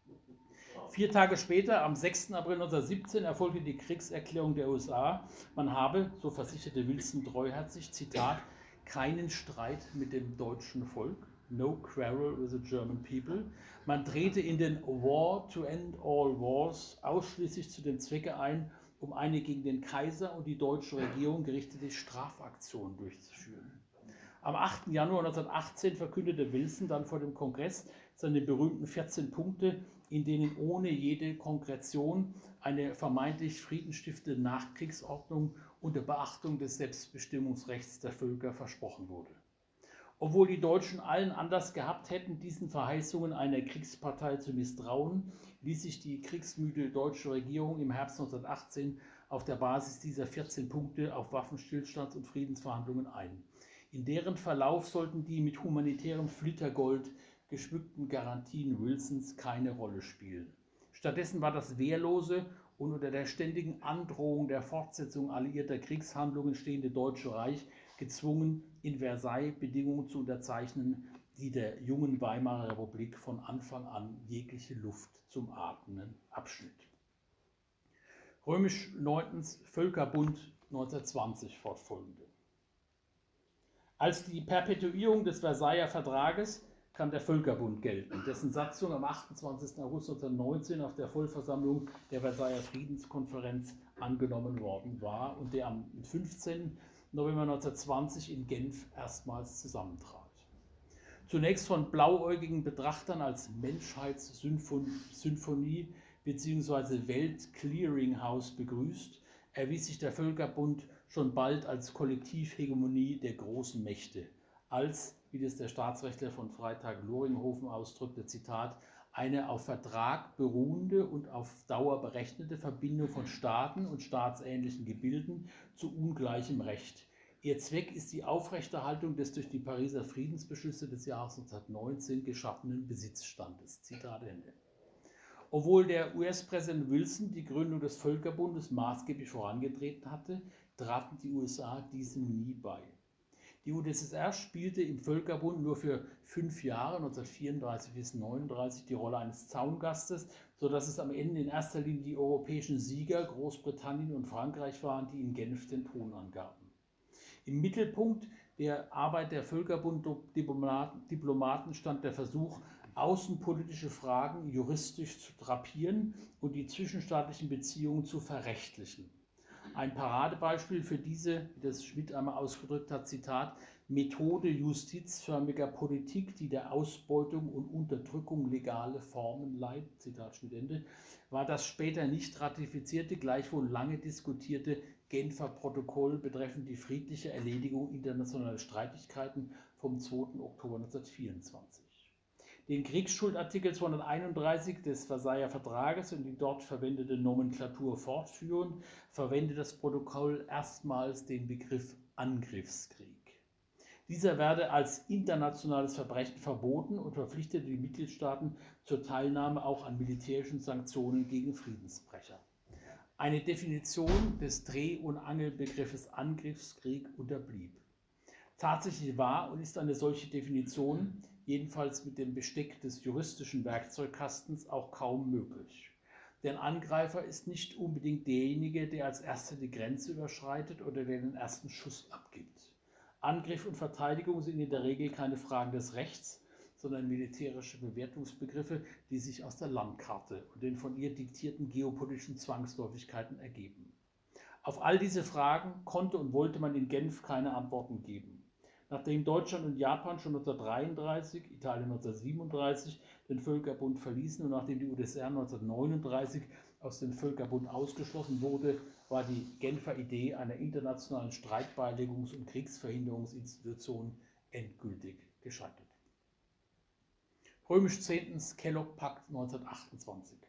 4 Tage später, am 6. April 1917, erfolgte die Kriegserklärung der USA. Man habe, so versicherte Wilson treuherzig, Zitat, keinen Streit mit dem deutschen Volk, no quarrel with the German people. Man trete in den War to end all wars ausschließlich zu dem Zwecke ein, um eine gegen den Kaiser und die deutsche Regierung gerichtete Strafaktion durchzuführen. Am 8. Januar 1918 verkündete Wilson dann vor dem Kongress seine berühmten 14 Punkte, in denen ohne jede Konkretion eine vermeintlich friedenstiftende Nachkriegsordnung unter Beachtung des Selbstbestimmungsrechts der Völker versprochen wurde. Obwohl die Deutschen allen Anlass gehabt hätten, diesen Verheißungen einer Kriegspartei zu misstrauen, ließ sich die kriegsmüde deutsche Regierung im Herbst 1918 auf der Basis dieser 14 Punkte auf Waffenstillstands- und Friedensverhandlungen ein. In deren Verlauf sollten die mit humanitärem Flittergold geschmückten Garantien Wilsons keine Rolle spielen. Stattdessen war das wehrlose und unter der ständigen Androhung der Fortsetzung alliierter Kriegshandlungen stehende Deutsche Reich gezwungen, in Versailles Bedingungen zu unterzeichnen, die der jungen Weimarer Republik von Anfang an jegliche Luft zum Atmen abschnitt. Römisch 9. Völkerbund 1920 fortfolgende. Als die Perpetuierung des Versailler Vertrages kann der Völkerbund gelten, dessen Satzung am 28. August 1919 auf der Vollversammlung der Versailler Friedenskonferenz angenommen worden war und der am 15. November 1920 in Genf erstmals zusammentrat. Zunächst von blauäugigen Betrachtern als Menschheitssymphonie bzw. Welt-Clearinghouse begrüßt, erwies sich der Völkerbund schon bald als Kollektivhegemonie der großen Mächte, als, wie das der Staatsrechtler von Freytag-Loringhofen ausdrückte, Zitat, eine auf Vertrag beruhende und auf Dauer berechnete Verbindung von Staaten und staatsähnlichen Gebilden zu ungleichem Recht. Ihr Zweck ist die Aufrechterhaltung des durch die Pariser Friedensbeschlüsse des Jahres 1919 geschaffenen Besitzstandes. Zitat Ende. Obwohl der US-Präsident Wilson die Gründung des Völkerbundes maßgeblich vorangetreten hatte, traten die USA diesem nie bei. Die UdSSR spielte im Völkerbund nur für 5 Jahre, 1934 bis 1939, die Rolle eines Zaungastes, sodass es am Ende in erster Linie die europäischen Sieger, Großbritannien und Frankreich waren, die in Genf den Ton angaben. Im Mittelpunkt der Arbeit der Völkerbund-Diplomaten stand der Versuch, außenpolitische Fragen juristisch zu drapieren und die zwischenstaatlichen Beziehungen zu verrechtlichen. Ein Paradebeispiel für diese, wie das Schmidt einmal ausgedrückt hat, Zitat, Methode justizförmiger Politik, die der Ausbeutung und Unterdrückung legale Formen leiht, Zitat Schmidt Ende, war das später nicht ratifizierte, gleichwohl lange diskutierte Genfer Protokoll betreffend die friedliche Erledigung internationaler Streitigkeiten vom 2. Oktober 1924. Den Kriegsschuldartikel 231 des Versailler Vertrages und die dort verwendete Nomenklatur fortführend, verwendet das Protokoll erstmals den Begriff Angriffskrieg. Dieser werde als internationales Verbrechen verboten und verpflichtete die Mitgliedstaaten zur Teilnahme auch an militärischen Sanktionen gegen Friedensbrecher. Eine Definition des Dreh- und Angelbegriffes Angriffskrieg unterblieb. Tatsächlich war und ist eine solche Definition, jedenfalls mit dem Besteck des juristischen Werkzeugkastens, auch kaum möglich. Denn Angreifer ist nicht unbedingt derjenige, der als Erster die Grenze überschreitet oder der den ersten Schuss abgibt. Angriff und Verteidigung sind in der Regel keine Fragen des Rechts, sondern militärische Bewertungsbegriffe, die sich aus der Landkarte und den von ihr diktierten geopolitischen Zwangsläufigkeiten ergeben. Auf all diese Fragen konnte und wollte man in Genf keine Antworten geben. Nachdem Deutschland und Japan schon 1933, Italien 1937 den Völkerbund verließen und nachdem die UdSSR 1939 aus dem Völkerbund ausgeschlossen wurde, war die Genfer Idee einer internationalen Streitbeilegungs- und Kriegsverhinderungsinstitution endgültig gescheitert. Römisch 10. Kellogg-Pakt 1928.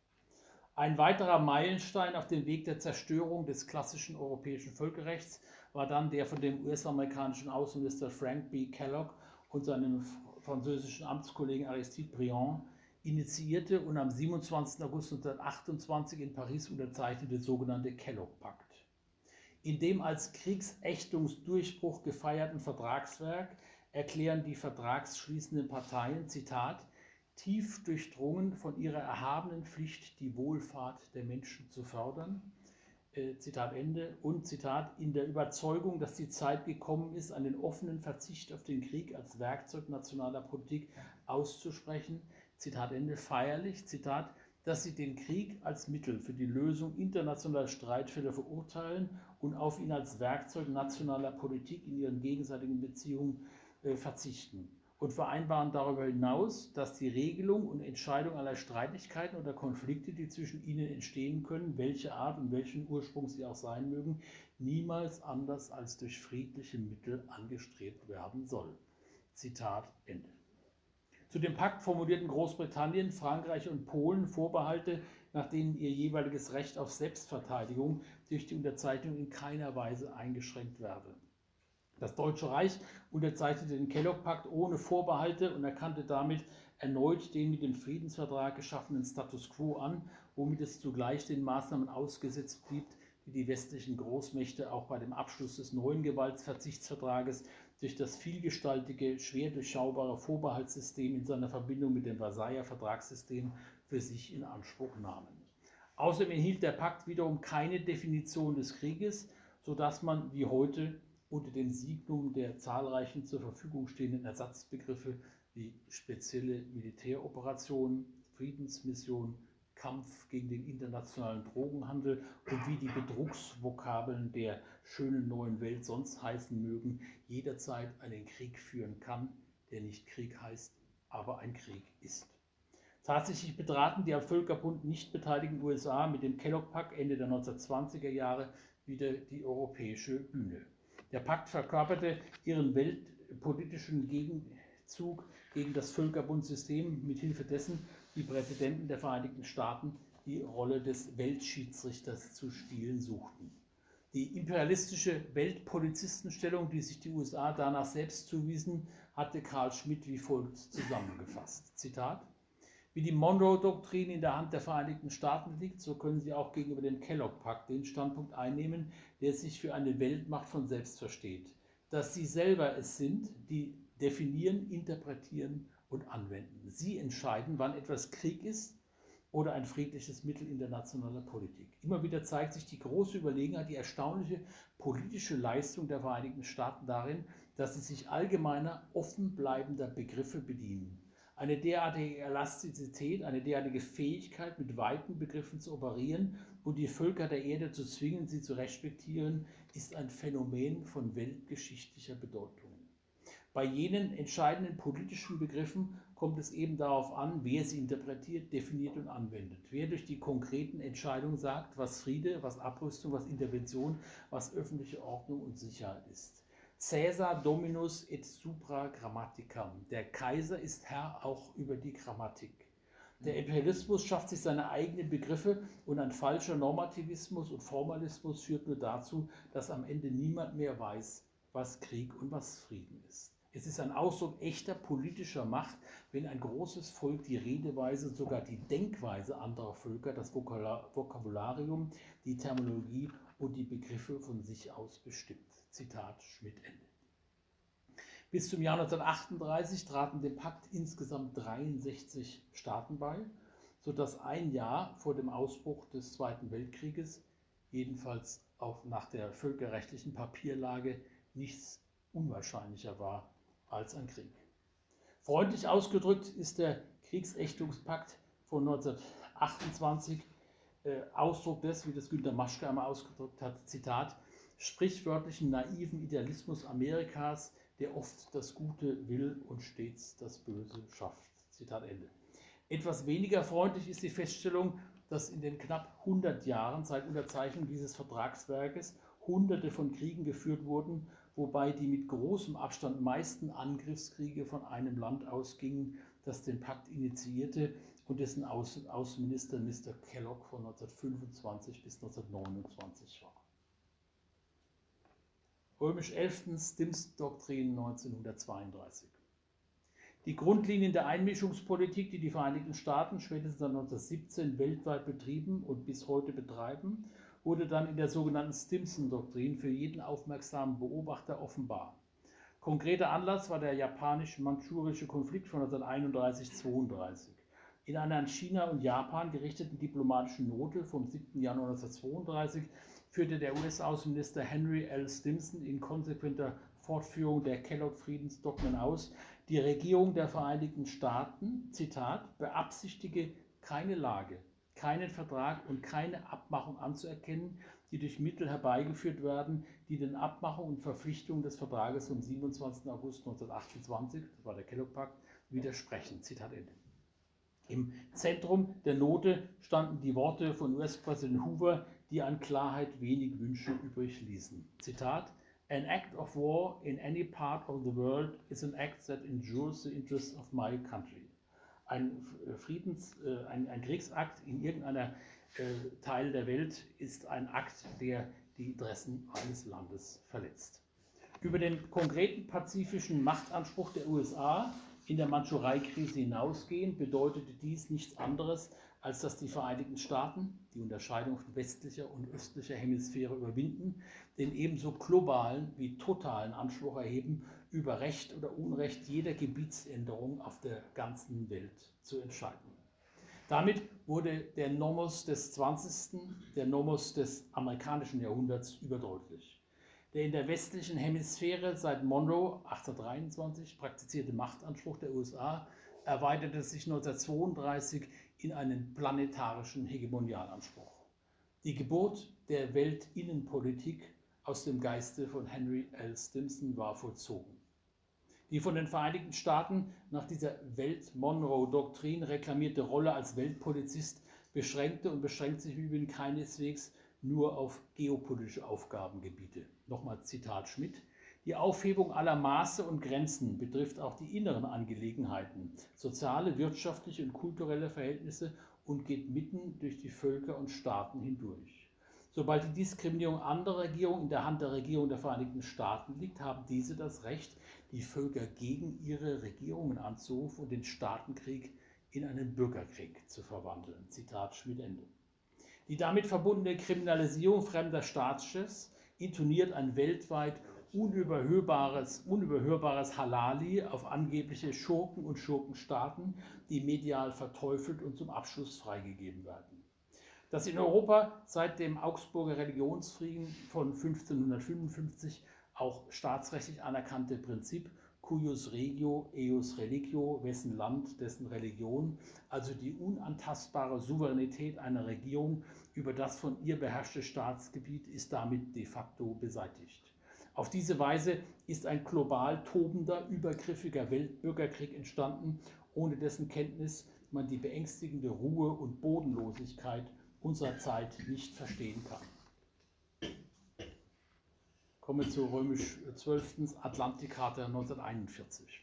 Ein weiterer Meilenstein auf dem Weg der Zerstörung des klassischen europäischen Völkerrechts war dann der von dem US-amerikanischen Außenminister Frank B. Kellogg und seinem französischen Amtskollegen Aristide Briand initiierte und am 27. August 1928 in Paris unterzeichnete sogenannte Kellogg-Pakt. In dem als Kriegsächtungsdurchbruch gefeierten Vertragswerk erklären die vertragsschließenden Parteien, Zitat, tief durchdrungen von ihrer erhabenen Pflicht, die Wohlfahrt der Menschen zu fördern, Zitat Ende, und Zitat, in der Überzeugung, dass die Zeit gekommen ist, einen offenen Verzicht auf den Krieg als Werkzeug nationaler Politik auszusprechen, Zitat Ende, feierlich, Zitat, dass sie den Krieg als Mittel für die Lösung internationaler Streitfälle verurteilen und auf ihn als Werkzeug nationaler Politik in ihren gegenseitigen Beziehungen verzichten und vereinbaren darüber hinaus, dass die Regelung und Entscheidung aller Streitigkeiten oder Konflikte, die zwischen ihnen entstehen können, welche Art und welchen Ursprung sie auch sein mögen, niemals anders als durch friedliche Mittel angestrebt werden soll. Zitat Ende. Zu dem Pakt formulierten Großbritannien, Frankreich und Polen Vorbehalte, nach denen ihr jeweiliges Recht auf Selbstverteidigung durch die Unterzeichnung in keiner Weise eingeschränkt werde. Das Deutsche Reich unterzeichnete den Kellogg-Pakt ohne Vorbehalte und erkannte damit erneut den mit dem Friedensvertrag geschaffenen Status quo an, womit es zugleich den Maßnahmen ausgesetzt blieb, die die westlichen Großmächte auch bei dem Abschluss des neuen Gewaltverzichtsvertrages durch das vielgestaltige, schwer durchschaubare Vorbehaltssystem in seiner Verbindung mit dem Versailler Vertragssystem für sich in Anspruch nahmen. Außerdem erhielt der Pakt wiederum keine Definition des Krieges, sodass man wie heute unter dem Signum der zahlreichen zur Verfügung stehenden Ersatzbegriffe wie spezielle Militäroperationen, Friedensmission, Kampf gegen den internationalen Drogenhandel und wie die Betrugsvokabeln der schönen neuen Welt sonst heißen mögen, jederzeit einen Krieg führen kann, der nicht Krieg heißt, aber ein Krieg ist. Tatsächlich betraten die am Völkerbund nicht beteiligten USA mit dem Kellogg-Pakt Ende der 1920er Jahre wieder die europäische Bühne. Der Pakt verkörperte ihren weltpolitischen Gegenzug gegen das Völkerbundsystem, mithilfe dessen die Präsidenten der Vereinigten Staaten die Rolle des Weltschiedsrichters zu spielen suchten. Die imperialistische Weltpolizistenstellung, die sich die USA danach selbst zuwiesen, hatte Carl Schmitt wie folgt zusammengefasst. Zitat: Wie die Monroe-Doktrin in der Hand der Vereinigten Staaten liegt, so können sie auch gegenüber dem Kellogg-Pakt den Standpunkt einnehmen, der sich für eine Weltmacht von selbst versteht. Dass sie selber es sind, die definieren, interpretieren und anwenden. Sie entscheiden, wann etwas Krieg ist oder ein friedliches Mittel internationaler Politik. Immer wieder zeigt sich die große Überlegenheit, die erstaunliche politische Leistung der Vereinigten Staaten darin, dass sie sich allgemeiner, offen bleibender Begriffe bedienen. Eine derartige Elastizität, eine derartige Fähigkeit, mit weiten Begriffen zu operieren und die Völker der Erde zu zwingen, sie zu respektieren, ist ein Phänomen von weltgeschichtlicher Bedeutung. Bei jenen entscheidenden politischen Begriffen kommt es eben darauf an, wer sie interpretiert, definiert und anwendet. Wer durch die konkreten Entscheidungen sagt, was Friede, was Abrüstung, was Intervention, was öffentliche Ordnung und Sicherheit ist. Caesar dominus et supra grammaticam. Der Kaiser ist Herr auch über die Grammatik. Der Imperialismus schafft sich seine eigenen Begriffe und ein falscher Normativismus und Formalismus führt nur dazu, dass am Ende niemand mehr weiß, was Krieg und was Frieden ist. Es ist ein Ausdruck echter politischer Macht, wenn ein großes Volk die Redeweise und sogar die Denkweise anderer Völker, das Vokabularium, die Terminologie und die Begriffe von sich aus bestimmt. Zitat Schmitt Ende. Bis zum Jahr 1938 traten dem Pakt insgesamt 63 Staaten bei, sodass ein Jahr vor dem Ausbruch des Zweiten Weltkrieges, jedenfalls auch nach der völkerrechtlichen Papierlage, nichts unwahrscheinlicher war als ein Krieg. Freundlich ausgedrückt ist der Kriegsächtungspakt von 1928 Ausdruck des, wie das Günter Maschke einmal ausgedrückt hat, Zitat, sprichwörtlichen naiven Idealismus Amerikas, der oft das Gute will und stets das Böse schafft. Zitat Ende. Etwas weniger freundlich ist die Feststellung, dass in den knapp 100 Jahren seit Unterzeichnung dieses Vertragswerkes Hunderte von Kriegen geführt wurden, wobei die mit großem Abstand meisten Angriffskriege von einem Land ausgingen, das den Pakt initiierte und dessen Außenminister Mr. Kellogg von 1925 bis 1929 war. Römisch 11. Stimms-Doktrin 1932. Die Grundlinien der Einmischungspolitik, die die Vereinigten Staaten spätestens 1917 weltweit betrieben und bis heute betreiben, wurde dann in der sogenannten Stimson-Doktrin für jeden aufmerksamen Beobachter offenbar. Konkreter Anlass war der japanisch-mandschurische Konflikt von 1931-32. In einer an China und Japan gerichteten diplomatischen Note vom 7. Januar 1932 führte der US-Außenminister Henry L. Stimson in konsequenter Fortführung der Kellogg-Friedensdogmen aus, die Regierung der Vereinigten Staaten, Zitat, beabsichtige keine Lage, keinen Vertrag und keine Abmachung anzuerkennen, die durch Mittel herbeigeführt werden, die den Abmachungen und Verpflichtungen des Vertrages vom 27. August 1928, das war der Kellogg-Pakt, widersprechen. Zitat Ende. Im Zentrum der Note standen die Worte von US-Präsident Hoover, die an Klarheit wenig Wünsche übrig ließen. Zitat: An act of war in any part of the world is an act that endures the interests of my country. Ein Kriegsakt in irgendeiner Teil der Welt ist ein Akt, der die Interessen eines Landes verletzt. Über den konkreten pazifischen Machtanspruch der USA in der Mandschurei-Krise hinausgehend bedeutete dies nichts anderes, als dass die Vereinigten Staaten die Unterscheidung von westlicher und östlicher Hemisphäre überwinden, den ebenso globalen wie totalen Anspruch erheben, über Recht oder Unrecht jeder Gebietsänderung auf der ganzen Welt zu entscheiden. Damit wurde der Nomos des 20., der Nomos des amerikanischen Jahrhunderts überdeutlich. Der in der westlichen Hemisphäre seit Monroe 1823 praktizierte Machtanspruch der USA erweiterte sich 1932 in einen planetarischen Hegemonialanspruch. Die Geburt der Weltinnenpolitik aus dem Geiste von Henry L. Stimson war vollzogen. Die von den Vereinigten Staaten nach dieser Welt-Monroe-Doktrin reklamierte Rolle als Weltpolizist beschränkte und beschränkt sich im Übrigen keineswegs nur auf geopolitische Aufgabengebiete. Nochmal Zitat Schmitt: Die Aufhebung aller Maße und Grenzen betrifft auch die inneren Angelegenheiten, soziale, wirtschaftliche und kulturelle Verhältnisse und geht mitten durch die Völker und Staaten hindurch. Sobald die Diskriminierung anderer Regierungen in der Hand der Regierung der Vereinigten Staaten liegt, haben diese das Recht, die Völker gegen ihre Regierungen anzurufen und den Staatenkrieg in einen Bürgerkrieg zu verwandeln. Zitat Schmidt-Ende. Die damit verbundene Kriminalisierung fremder Staatschefs intoniert ein weltweit unüberhörbares Halali auf angebliche Schurken und Schurkenstaaten, die medial verteufelt und zum Abschluss freigegeben werden. Das in Europa seit dem Augsburger Religionsfrieden von 1555 auch staatsrechtlich anerkannte Prinzip cuius regio, eius religio, wessen Land, dessen Religion, also die unantastbare Souveränität einer Regierung über das von ihr beherrschte Staatsgebiet, ist damit de facto beseitigt. Auf diese Weise ist ein global tobender, übergriffiger Weltbürgerkrieg entstanden, ohne dessen Kenntnis man die beängstigende Ruhe und Bodenlosigkeit unserer Zeit nicht verstehen kann. Kommen wir zu römisch 12. Atlantikcharta 1941.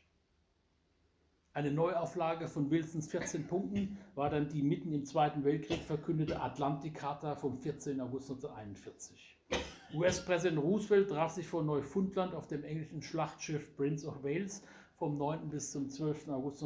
Eine Neuauflage von Wilsons 14 Punkten war dann die mitten im Zweiten Weltkrieg verkündete Atlantikcharta vom 14. August 1941. US-Präsident Roosevelt traf sich vor Neufundland auf dem englischen Schlachtschiff Prince of Wales vom 9. bis zum 12. August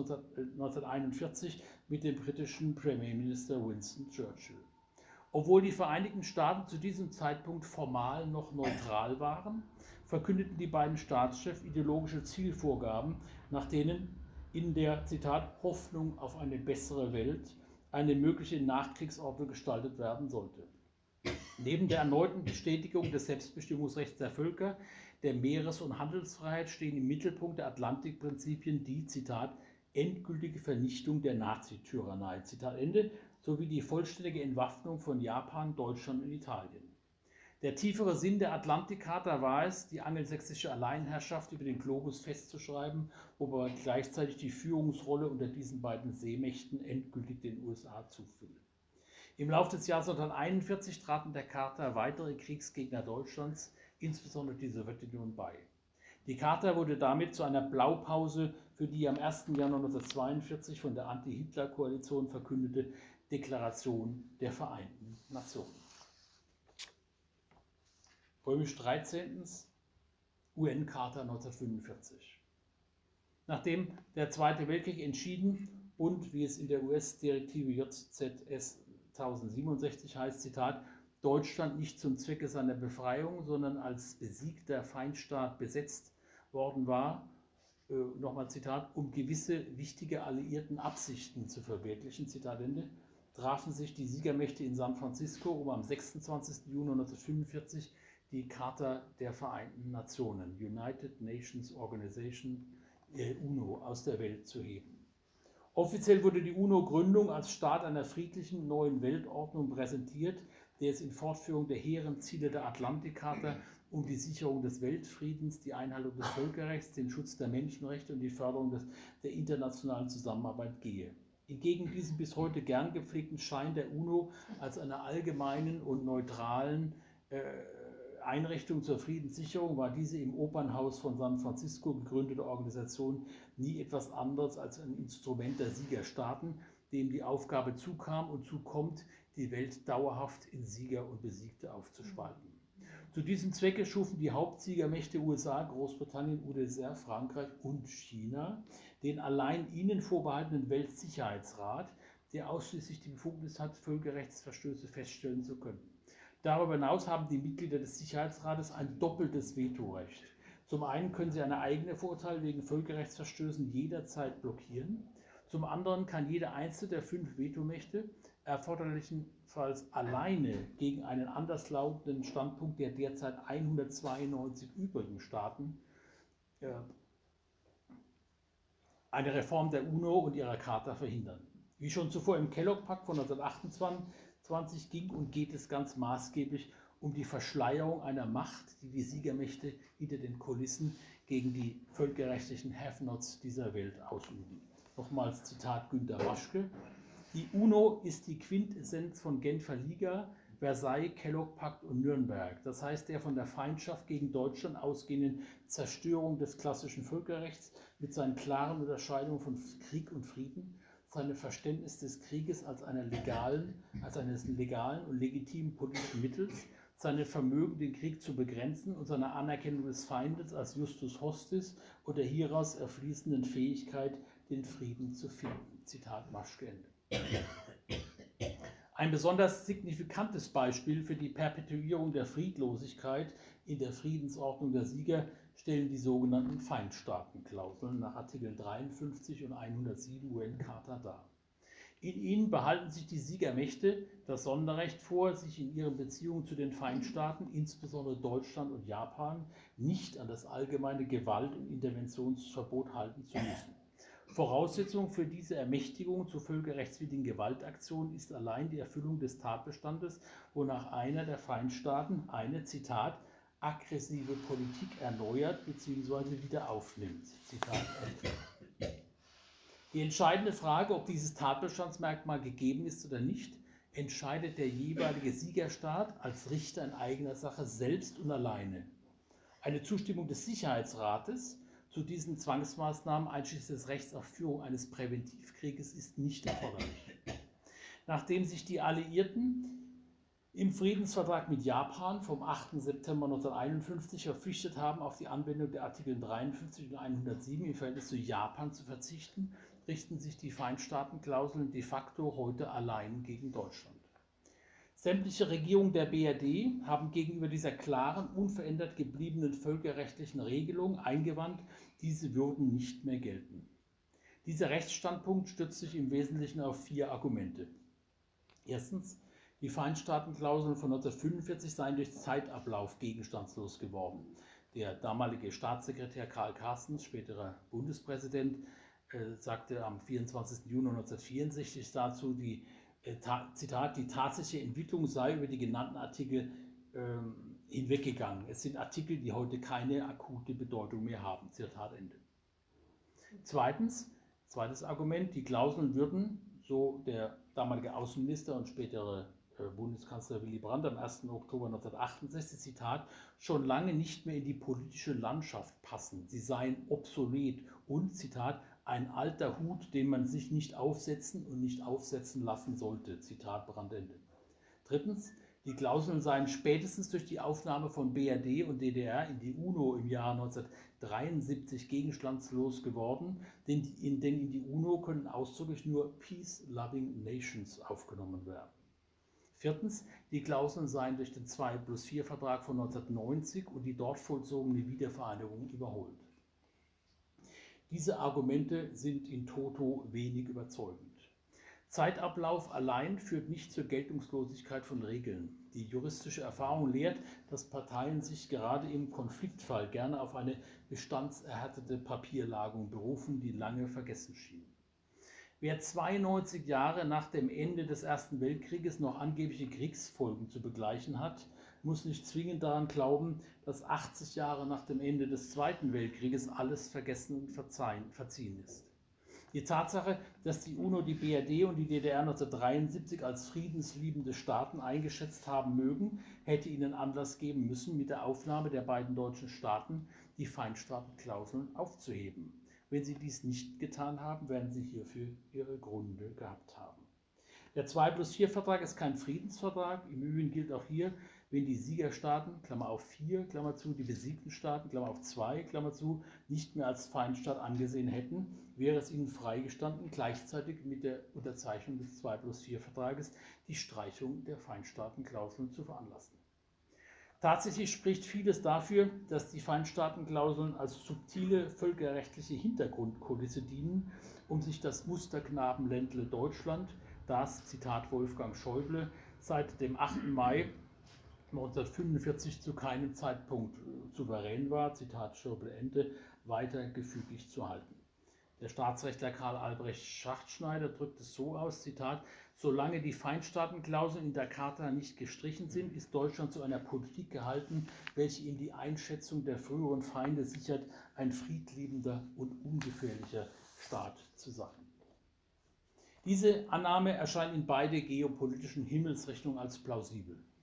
1941 mit dem britischen Premierminister Winston Churchill. Obwohl die Vereinigten Staaten zu diesem Zeitpunkt formal noch neutral waren, verkündeten die beiden Staatschefs ideologische Zielvorgaben, nach denen in der, Zitat, Hoffnung auf eine bessere Welt eine mögliche Nachkriegsordnung gestaltet werden sollte. Neben der erneuten Bestätigung des Selbstbestimmungsrechts der Völker, der Meeres- und Handelsfreiheit stehen im Mittelpunkt der Atlantikprinzipien die, Zitat, endgültige Vernichtung der Nazityrannei, Zitat Ende, sowie die vollständige Entwaffnung von Japan, Deutschland und Italien. Der tiefere Sinn der Atlantikcharta war es, die angelsächsische Alleinherrschaft über den Globus festzuschreiben, wobei gleichzeitig die Führungsrolle unter diesen beiden Seemächten endgültig den USA zufiel. Im Laufe des Jahres 1941 traten der Charta weitere Kriegsgegner Deutschlands, insbesondere die Sowjetunion, bei. Die Charta wurde damit zu einer Blaupause für die am 1. Januar 1942 von der Anti-Hitler-Koalition verkündete Deklaration der Vereinten Nationen. Römisch 13. UN-Charta 1945. Nachdem der Zweite Weltkrieg entschieden und, wie es in der US-Direktive JZS 1067 heißt, Zitat, Deutschland nicht zum Zwecke seiner Befreiung, sondern als besiegter Feindstaat besetzt worden war, nochmal Zitat, um gewisse wichtige alliierten Absichten zu verwirklichen, Zitat Ende, trafen sich die Siegermächte in San Francisco, um am 26. Juni 1945 die Charta der Vereinten Nationen, United Nations Organization, UNO, aus der Welt zu heben. Offiziell wurde die UNO-Gründung als Start einer friedlichen neuen Weltordnung präsentiert, der es in Fortführung der hehren Ziele der Atlantikcharta um die Sicherung des Weltfriedens, die Einhaltung des Völkerrechts, den Schutz der Menschenrechte und die Förderung der internationalen Zusammenarbeit gehe. Entgegen diesem bis heute gern gepflegten Schein der UNO als einer allgemeinen und neutralen Einrichtung zur Friedenssicherung war diese im Opernhaus von San Francisco gegründete Organisation nie etwas anderes als ein Instrument der Siegerstaaten, dem die Aufgabe zukam und zukommt, die Welt dauerhaft in Sieger und Besiegte aufzuspalten. Zu diesem Zwecke schufen die Hauptsiegermächte USA, Großbritannien, UdSSR, Frankreich und China den allein ihnen vorbehaltenen Weltsicherheitsrat, der ausschließlich die Befugnis hat, Völkerrechtsverstöße feststellen zu können. Darüber hinaus haben die Mitglieder des Sicherheitsrates ein doppeltes Vetorecht. Zum einen können sie eine eigene Verurteilung wegen Völkerrechtsverstößen jederzeit blockieren. Zum anderen kann jede einzelne der 5 Vetomächte erforderlichenfalls alleine gegen einen anderslautenden Standpunkt der derzeit 192 übrigen Staaten eine Reform der UNO und ihrer Charta verhindern. Wie schon zuvor im Kellogg-Pakt von 1928 ging und geht es ganz maßgeblich um die Verschleierung einer Macht, die die Siegermächte hinter den Kulissen gegen die völkerrechtlichen Have-Nots dieser Welt ausüben. Nochmals Zitat Günter Waschke. Die UNO ist die Quintessenz von Genfer Liga, Versailles, Kellogg-Pakt und Nürnberg. Das heißt, der von der Feindschaft gegen Deutschland ausgehenden Zerstörung des klassischen Völkerrechts mit seinen klaren Unterscheidungen von Krieg und Frieden, seinem Verständnis des Krieges als eines legalen und legitimen politischen Mittels, sein Vermögen, den Krieg zu begrenzen und seine Anerkennung des Feindes als Justus Hostis und der hieraus erfließenden Fähigkeit, den Frieden zu finden. Zitat Maschke Ende. Ein besonders signifikantes Beispiel für die Perpetuierung der Friedlosigkeit in der Friedensordnung der Sieger stellen die sogenannten Feindstaatenklauseln nach Artikel 53 und 107 UN-Charta dar. In ihnen behalten sich die Siegermächte das Sonderrecht vor, sich in ihren Beziehungen zu den Feindstaaten, insbesondere Deutschland und Japan, nicht an das allgemeine Gewalt- und Interventionsverbot halten zu müssen. Voraussetzung für diese Ermächtigung zu völkerrechtswidrigen Gewaltaktionen ist allein die Erfüllung des Tatbestandes, wonach einer der Feindstaaten eine, Zitat, aggressive Politik erneuert bzw. wieder aufnimmt. Zitat Ende. Die entscheidende Frage, ob dieses Tatbestandsmerkmal gegeben ist oder nicht, entscheidet der jeweilige Siegerstaat als Richter in eigener Sache selbst und alleine. Eine Zustimmung des Sicherheitsrates zu diesen Zwangsmaßnahmen einschließlich des Rechts auf Führung eines Präventivkrieges ist nicht erforderlich. Nachdem sich die Alliierten im Friedensvertrag mit Japan vom 8. September 1951 verpflichtet haben, auf die Anwendung der Artikel 53 und 107 im Verhältnis zu Japan zu verzichten, richten sich die Feindstaatenklauseln de facto heute allein gegen Deutschland. Sämtliche Regierungen der BRD haben gegenüber dieser klaren, unverändert gebliebenen völkerrechtlichen Regelung eingewandt, diese würden nicht mehr gelten. Dieser Rechtsstandpunkt stützt sich im Wesentlichen auf 4 Argumente. Erstens, die Feindstaatenklauseln von 1945 seien durch Zeitablauf gegenstandslos geworden. Der damalige Staatssekretär Karl Carstens, späterer Bundespräsident, sagte am 24. Juni 1964 dazu, Zitat, die tatsächliche Entwicklung sei über die genannten Artikel hinweggegangen. Es sind Artikel, die heute keine akute Bedeutung mehr haben. Zitat Ende. Zweites Argument, die Klauseln würden, so der damalige Außenminister und spätere Bundeskanzler Willy Brandt am 1. Oktober 1968, Zitat, schon lange nicht mehr in die politische Landschaft passen. Sie seien obsolet und, Zitat, ein alter Hut, den man sich nicht aufsetzen und nicht aufsetzen lassen sollte. Zitat Brandt Ende. Drittens, die Klauseln seien spätestens durch die Aufnahme von BRD und DDR in die UNO im Jahr 1973 gegenstandslos geworden, denn in die UNO können ausdrücklich nur Peace-Loving Nations aufgenommen werden. Viertens, die Klauseln seien durch den 2+4-Vertrag von 1990 und die dort vollzogene Wiedervereinigung überholt. Diese Argumente sind in toto wenig überzeugend. Zeitablauf allein führt nicht zur Geltungslosigkeit von Regeln. Die juristische Erfahrung lehrt, dass Parteien sich gerade im Konfliktfall gerne auf eine bestandserhärtete Papierlagung berufen, die lange vergessen schien. Wer 92 Jahre nach dem Ende des Ersten Weltkrieges noch angebliche Kriegsfolgen zu begleichen hat, muss nicht zwingend daran glauben, dass 80 Jahre nach dem Ende des Zweiten Weltkrieges alles vergessen und verziehen ist. Die Tatsache, dass die UNO die BRD und die DDR 1973 als friedensliebende Staaten eingeschätzt haben mögen, hätte ihnen Anlass geben müssen, mit der Aufnahme der beiden deutschen Staaten die Feindstaatenklauseln aufzuheben. Wenn sie dies nicht getan haben, werden sie hierfür ihre Gründe gehabt haben. Der 2+4-Vertrag ist kein Friedensvertrag. Im Übrigen gilt auch hier, wenn die Siegerstaaten, Klammer auf 4, Klammer zu, die besiegten Staaten, Klammer auf 2, Klammer zu, nicht mehr als Feindstaat angesehen hätten, wäre es ihnen freigestanden, gleichzeitig mit der Unterzeichnung des 2+4-Vertrages die Streichung der Feindstaatenklauseln zu veranlassen. Tatsächlich spricht vieles dafür, dass die Feindstaatenklauseln als subtile völkerrechtliche Hintergrundkulisse dienen, um sich das Musterknabenländle Deutschland, das, Zitat Wolfgang Schäuble, seit dem 8. Mai 1945 zu keinem Zeitpunkt souverän war, Zitat Schäuble Ende, weiter gefügig zu halten. Der Staatsrechtler Karl Albrecht Schachtschneider drückt es so aus, Zitat, solange die Feindstaatenklauseln in der Charta nicht gestrichen sind, ist Deutschland zu einer Politik gehalten, welche ihm die Einschätzung der früheren Feinde sichert, ein friedliebender und ungefährlicher Staat zu sein. Diese Annahme erscheint in beide geopolitischen Himmelsrichtungen als plausibel.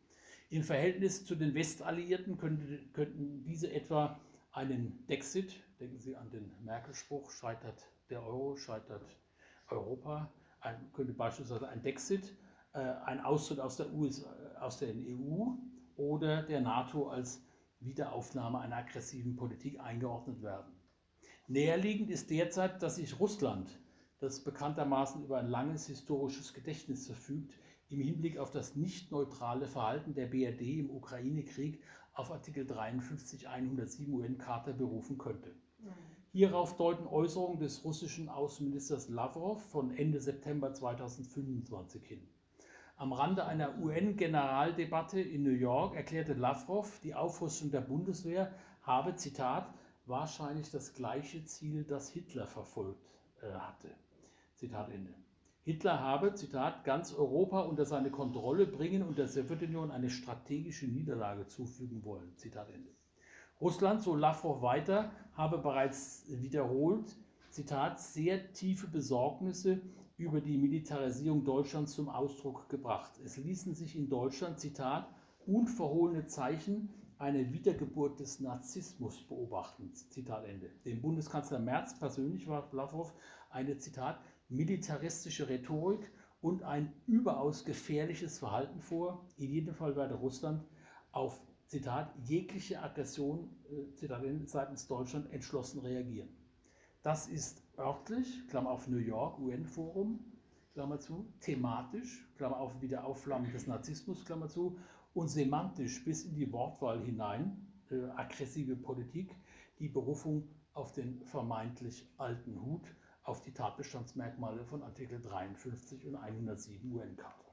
Im Verhältnis zu den Westalliierten könnten diese etwa einen Dexit, denken Sie an den Merkel-Spruch, scheitert der Euro, scheitert Europa, könnte beispielsweise ein Dexit, ein Austritt aus der EU oder der NATO als Wiederaufnahme einer aggressiven Politik eingeordnet werden. Näherliegend ist derzeit, dass sich Russland, das bekanntermaßen über ein langes historisches Gedächtnis verfügt, im Hinblick auf das nicht neutrale Verhalten der BRD im Ukraine-Krieg auf Artikel 53 107 UN-Charta berufen könnte. Hierauf deuten Äußerungen des russischen Außenministers Lavrov von Ende September 2025 hin. Am Rande einer UN-Generaldebatte in New York erklärte Lavrov, die Aufrüstung der Bundeswehr habe, Zitat, wahrscheinlich das gleiche Ziel, das Hitler verfolgt hatte. Zitat Ende. Hitler habe, Zitat, ganz Europa unter seine Kontrolle bringen und der Sowjetunion eine strategische Niederlage zufügen wollen. Zitat Ende. Russland, so Lavrov weiter, habe bereits wiederholt, Zitat, sehr tiefe Besorgnisse über die Militarisierung Deutschlands zum Ausdruck gebracht. Es ließen sich in Deutschland, Zitat, unverhohlene Zeichen einer Wiedergeburt des Narzissmus beobachten. Zitat Ende. Dem Bundeskanzler Merz persönlich warf Lavrov eine, Zitat, militaristische Rhetorik und ein überaus gefährliches Verhalten vor. In jedem Fall werde Russland auf, Zitat, jegliche Aggression, Zitat Ende, seitens Deutschland entschlossen reagieren. Das ist örtlich, Klammer auf New York, UN-Forum, Klammer zu, thematisch, Klammer auf Wiederaufflammen des Narzissmus, Klammer zu, und semantisch bis in die Wortwahl hinein, aggressive Politik, die Berufung auf den vermeintlich alten Hut, auf die Tatbestandsmerkmale von Artikel 53 und 107 UN-Charta.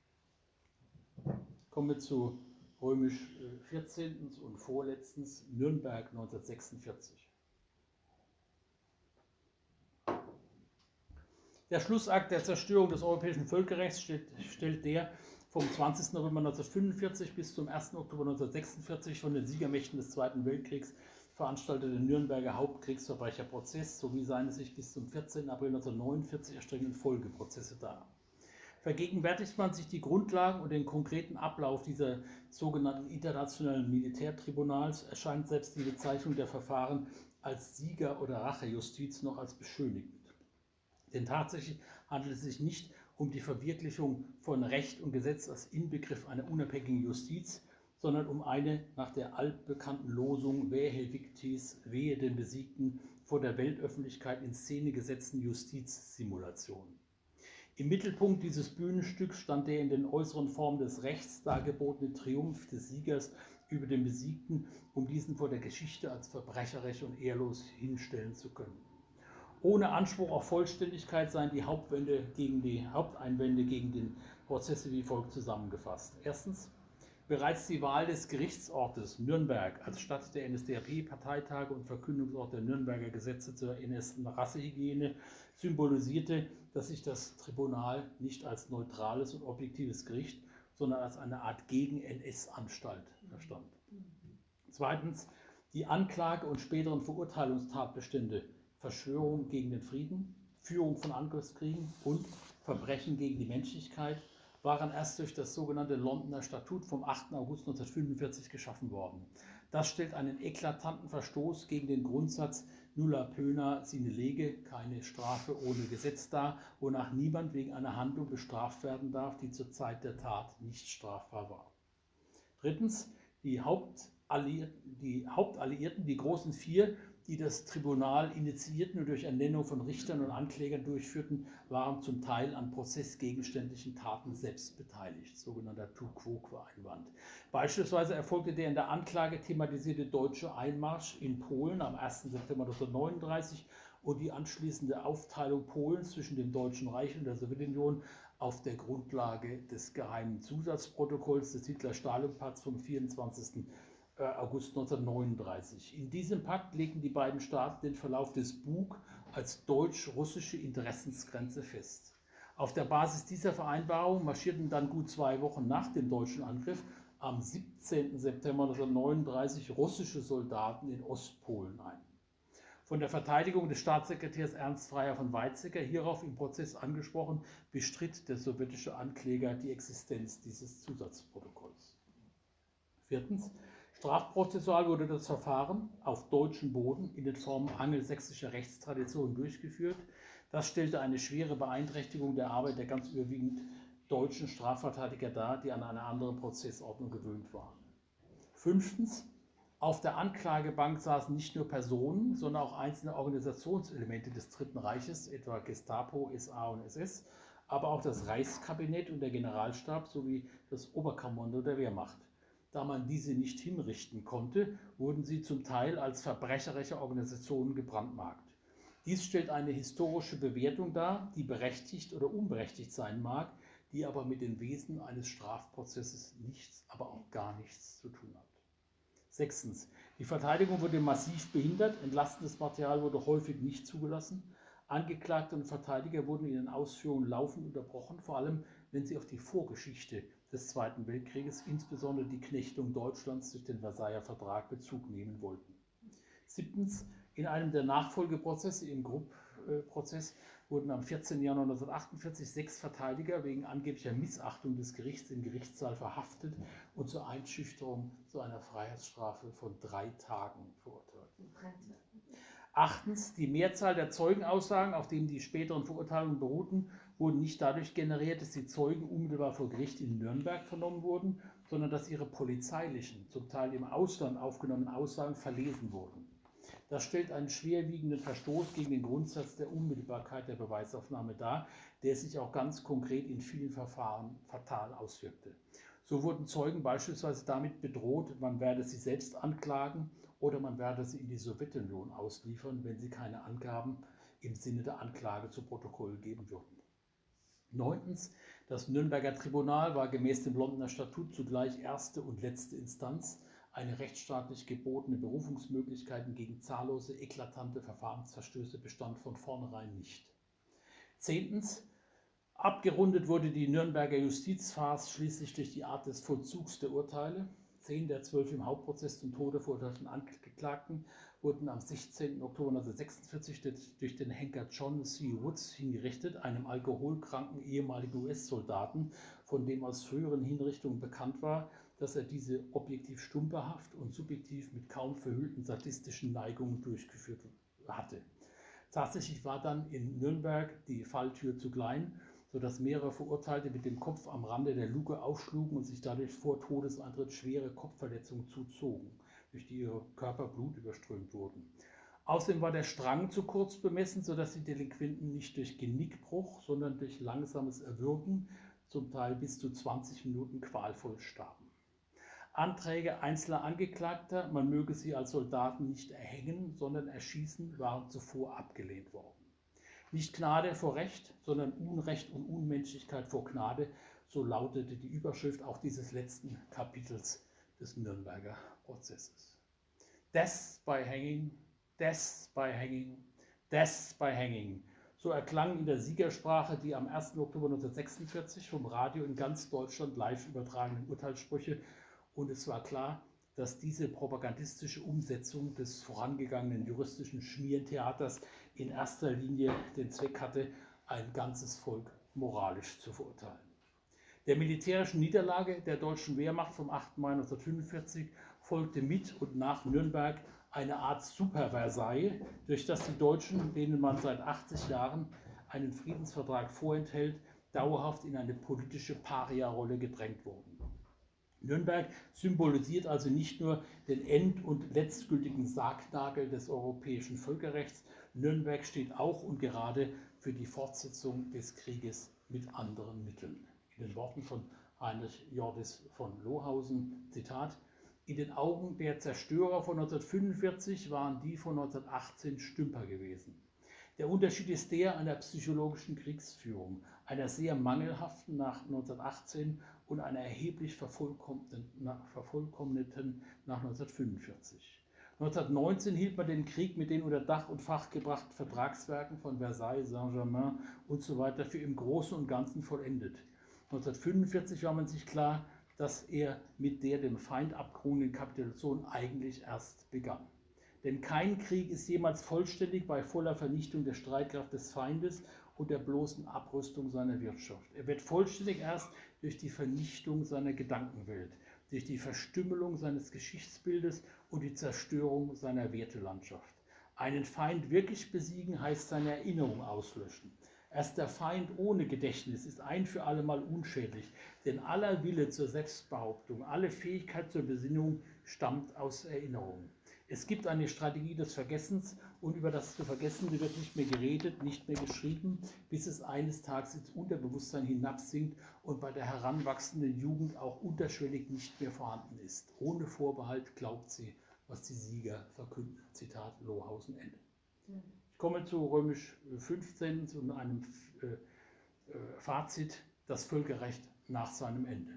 Kommen wir zu römisch 14. und vorletztens Nürnberg 1946. Der Schlussakt der Zerstörung des europäischen Völkerrechts stellt der vom 20. November 1945 bis zum 1. Oktober 1946 von den Siegermächten des Zweiten Weltkriegs veranstaltete Nürnberger Hauptkriegsverbrecherprozess sowie seine sich bis zum 14. April 1949 erstreckenden Folgeprozesse dar. Vergegenwärtigt man sich die Grundlagen und den konkreten Ablauf dieser sogenannten internationalen Militärtribunals, erscheint selbst die Bezeichnung der Verfahren als Sieger- oder Rachejustiz noch als beschönigend. Denn tatsächlich handelt es sich nicht um die Verwirklichung von Recht und Gesetz als Inbegriff einer unabhängigen Justiz, sondern um eine nach der altbekannten Losung Vae victis, wehe den Besiegten, vor der Weltöffentlichkeit in Szene gesetzten Justizsimulation. Im Mittelpunkt dieses Bühnenstücks stand der in den äußeren Formen des Rechts dargebotene Triumph des Siegers über den Besiegten, um diesen vor der Geschichte als verbrecherisch und ehrlos hinstellen zu können. Ohne Anspruch auf Vollständigkeit seien die Haupteinwände gegen den Prozesse wie folgt zusammengefasst. Erstens, bereits die Wahl des Gerichtsortes Nürnberg als Stadt der NSDAP-Parteitage und Verkündungsort der Nürnberger Gesetze zur ersten Rassehygiene symbolisierte, dass sich das Tribunal nicht als neutrales und objektives Gericht, sondern als eine Art Gegen-NS-Anstalt verstand. Zweitens, die Anklage und späteren Verurteilungstatbestände Verschwörung gegen den Frieden, Führung von Angriffskriegen und Verbrechen gegen die Menschlichkeit waren erst durch das sogenannte Londoner Statut vom 8. August 1945 geschaffen worden. Das stellt einen eklatanten Verstoß gegen den Grundsatz nulla pöna sine lege, keine Strafe ohne Gesetz dar, wonach niemand wegen einer Handlung bestraft werden darf, die zur Zeit der Tat nicht strafbar war. Drittens, die Hauptalliierten, die großen vier, die das Tribunal initiierten und durch Ernennung von Richtern und Anklägern durchführten, waren zum Teil an prozessgegenständlichen Taten selbst beteiligt, sogenannter Tu-Quoque-Einwand. Beispielsweise erfolgte der in der Anklage thematisierte deutsche Einmarsch in Polen am 1. September 1939 und die anschließende Aufteilung Polens zwischen dem Deutschen Reich und der Sowjetunion auf der Grundlage des geheimen Zusatzprotokolls des Hitler-Stalin-Pakts vom 24. August 1939. In diesem Pakt legten die beiden Staaten den Verlauf des Bug als deutsch-russische Interessensgrenze fest. Auf der Basis dieser Vereinbarung marschierten dann gut 2 Wochen nach dem deutschen Angriff am 17. September 1939 russische Soldaten in Ostpolen ein. Von der Verteidigung des Staatssekretärs Ernst Freier von Weizsäcker, hierauf im Prozess angesprochen, bestritt der sowjetische Ankläger die Existenz dieses Zusatzprotokolls. Viertens, strafprozessual wurde das Verfahren auf deutschem Boden in den Formen angelsächsischer Rechtstradition durchgeführt. Das stellte eine schwere Beeinträchtigung der Arbeit der ganz überwiegend deutschen Strafverteidiger dar, die an eine andere Prozessordnung gewöhnt waren. Fünftens, auf der Anklagebank saßen nicht nur Personen, sondern auch einzelne Organisationselemente des Dritten Reiches, etwa Gestapo, SA und SS, aber auch das Reichskabinett und der Generalstab sowie das Oberkommando der Wehrmacht. Da man diese nicht hinrichten konnte, wurden sie zum Teil als verbrecherische Organisationen gebrandmarkt. Dies stellt eine historische Bewertung dar, die berechtigt oder unberechtigt sein mag, die aber mit dem Wesen eines Strafprozesses nichts, aber auch gar nichts zu tun hat. Sechstens, die Verteidigung wurde massiv behindert, entlastendes Material wurde häufig nicht zugelassen. Angeklagte und Verteidiger wurden in den Ausführungen laufend unterbrochen, vor allem wenn sie auf die Vorgeschichte des Zweiten Weltkrieges, insbesondere die Knechtung Deutschlands durch den Versailler Vertrag, Bezug nehmen wollten. Siebtens, in einem der Nachfolgeprozesse, im Grupp-Prozess, wurden am 14. Januar 1948 6 Verteidiger wegen angeblicher Missachtung des Gerichts im Gerichtssaal verhaftet und zur Einschüchterung zu einer Freiheitsstrafe von 3 Tagen verurteilt. Achtens, die Mehrzahl der Zeugenaussagen, auf denen die späteren Verurteilungen beruhten, wurden nicht dadurch generiert, dass die Zeugen unmittelbar vor Gericht in Nürnberg vernommen wurden, sondern dass ihre polizeilichen, zum Teil im Ausland aufgenommenen Aussagen verlesen wurden. Das stellt einen schwerwiegenden Verstoß gegen den Grundsatz der Unmittelbarkeit der Beweisaufnahme dar, der sich auch ganz konkret in vielen Verfahren fatal auswirkte. So wurden Zeugen beispielsweise damit bedroht, man werde sie selbst anklagen oder man werde sie in die Sowjetunion ausliefern, wenn sie keine Angaben im Sinne der Anklage zu Protokoll geben würden. Neuntens, das Nürnberger Tribunal war gemäß dem Londoner Statut zugleich erste und letzte Instanz. Eine rechtsstaatlich gebotene Berufungsmöglichkeiten gegen zahllose, eklatante Verfahrensverstöße bestand von vornherein nicht. Zehntens, abgerundet wurde die Nürnberger Justizfarce schließlich durch die Art des Vollzugs der Urteile. 10 der 12 im Hauptprozess zum Tode verurteilten Angeklagten wurden am 16. Oktober 1946 durch den Henker John C. Woods hingerichtet, einem alkoholkranken ehemaligen US-Soldaten, von dem aus früheren Hinrichtungen bekannt war, dass er diese objektiv stümperhaft und subjektiv mit kaum verhüllten sadistischen Neigungen durchgeführt hatte. Tatsächlich war dann in Nürnberg die Falltür zu klein, sodass mehrere Verurteilte mit dem Kopf am Rande der Luke aufschlugen und sich dadurch vor Todeseintritt schwere Kopfverletzungen zuzogen, durch die ihre Körper blutüberströmt wurden. Außerdem war der Strang zu kurz bemessen, sodass die Delinquenten nicht durch Genickbruch, sondern durch langsames Erwürgen, zum Teil bis zu 20 Minuten qualvoll starben. Anträge einzelner Angeklagter, man möge sie als Soldaten nicht erhängen, sondern erschießen, waren zuvor abgelehnt worden. Nicht Gnade vor Recht, sondern Unrecht und Unmenschlichkeit vor Gnade, so lautete die Überschrift auch dieses letzten Kapitels des Nürnberger Prozesses. Death by hanging, death by hanging, death by hanging. So erklang in der Siegersprache die am 1. Oktober 1946 vom Radio in ganz Deutschland live übertragenen Urteilssprüche. Und es war klar, dass diese propagandistische Umsetzung des vorangegangenen juristischen Schmierentheaters in erster Linie den Zweck hatte, ein ganzes Volk moralisch zu verurteilen. Der militärischen Niederlage der deutschen Wehrmacht vom 8. Mai 1945 folgte mit und nach Nürnberg eine Art Super-Versailles, durch das die Deutschen, denen man seit 80 Jahren einen Friedensvertrag vorenthält, dauerhaft in eine politische Paria-Rolle gedrängt wurden. Nürnberg symbolisiert also nicht nur den end- und letztgültigen Sargnagel des europäischen Völkerrechts, Nürnberg steht auch und gerade für die Fortsetzung des Krieges mit anderen Mitteln. In den Worten von Heinrich Jordis von Lohausen, Zitat: In den Augen der Zerstörer von 1945 waren die von 1918 Stümper gewesen. Der Unterschied ist der einer psychologischen Kriegsführung, einer sehr mangelhaften nach 1918 und einer erheblich vervollkommneten nach 1945. 1919 hielt man den Krieg mit den unter Dach und Fach gebrachten Vertragswerken von Versailles, Saint-Germain usw. für im Großen und Ganzen vollendet. 1945 war man sich klar, dass er mit der dem Feind abgerungenen Kapitulation eigentlich erst begann. Denn kein Krieg ist jemals vollständig bei voller Vernichtung der Streitkraft des Feindes und der bloßen Abrüstung seiner Wirtschaft. Er wird vollständig erst durch die Vernichtung seiner Gedankenwelt. durch die Verstümmelung seines Geschichtsbildes und die Zerstörung seiner Wertelandschaft. Einen Feind wirklich besiegen heißt seine Erinnerung auslöschen. Erst der Feind ohne Gedächtnis ist ein für alle Mal unschädlich, denn aller Wille zur Selbstbehauptung, alle Fähigkeit zur Besinnung stammt aus Erinnerungen. Es gibt eine Strategie des Vergessens und über das zu Vergessende wird nicht mehr geredet, nicht mehr geschrieben, bis es eines Tages ins Unterbewusstsein hinabsinkt und bei der heranwachsenden Jugend auch unterschwellig nicht mehr vorhanden ist. Ohne Vorbehalt glaubt sie, was die Sieger verkünden. Zitat Lohausen, Ende. Ich komme zu Römisch 15 und einem Fazit, das Völkerrecht nach seinem Ende.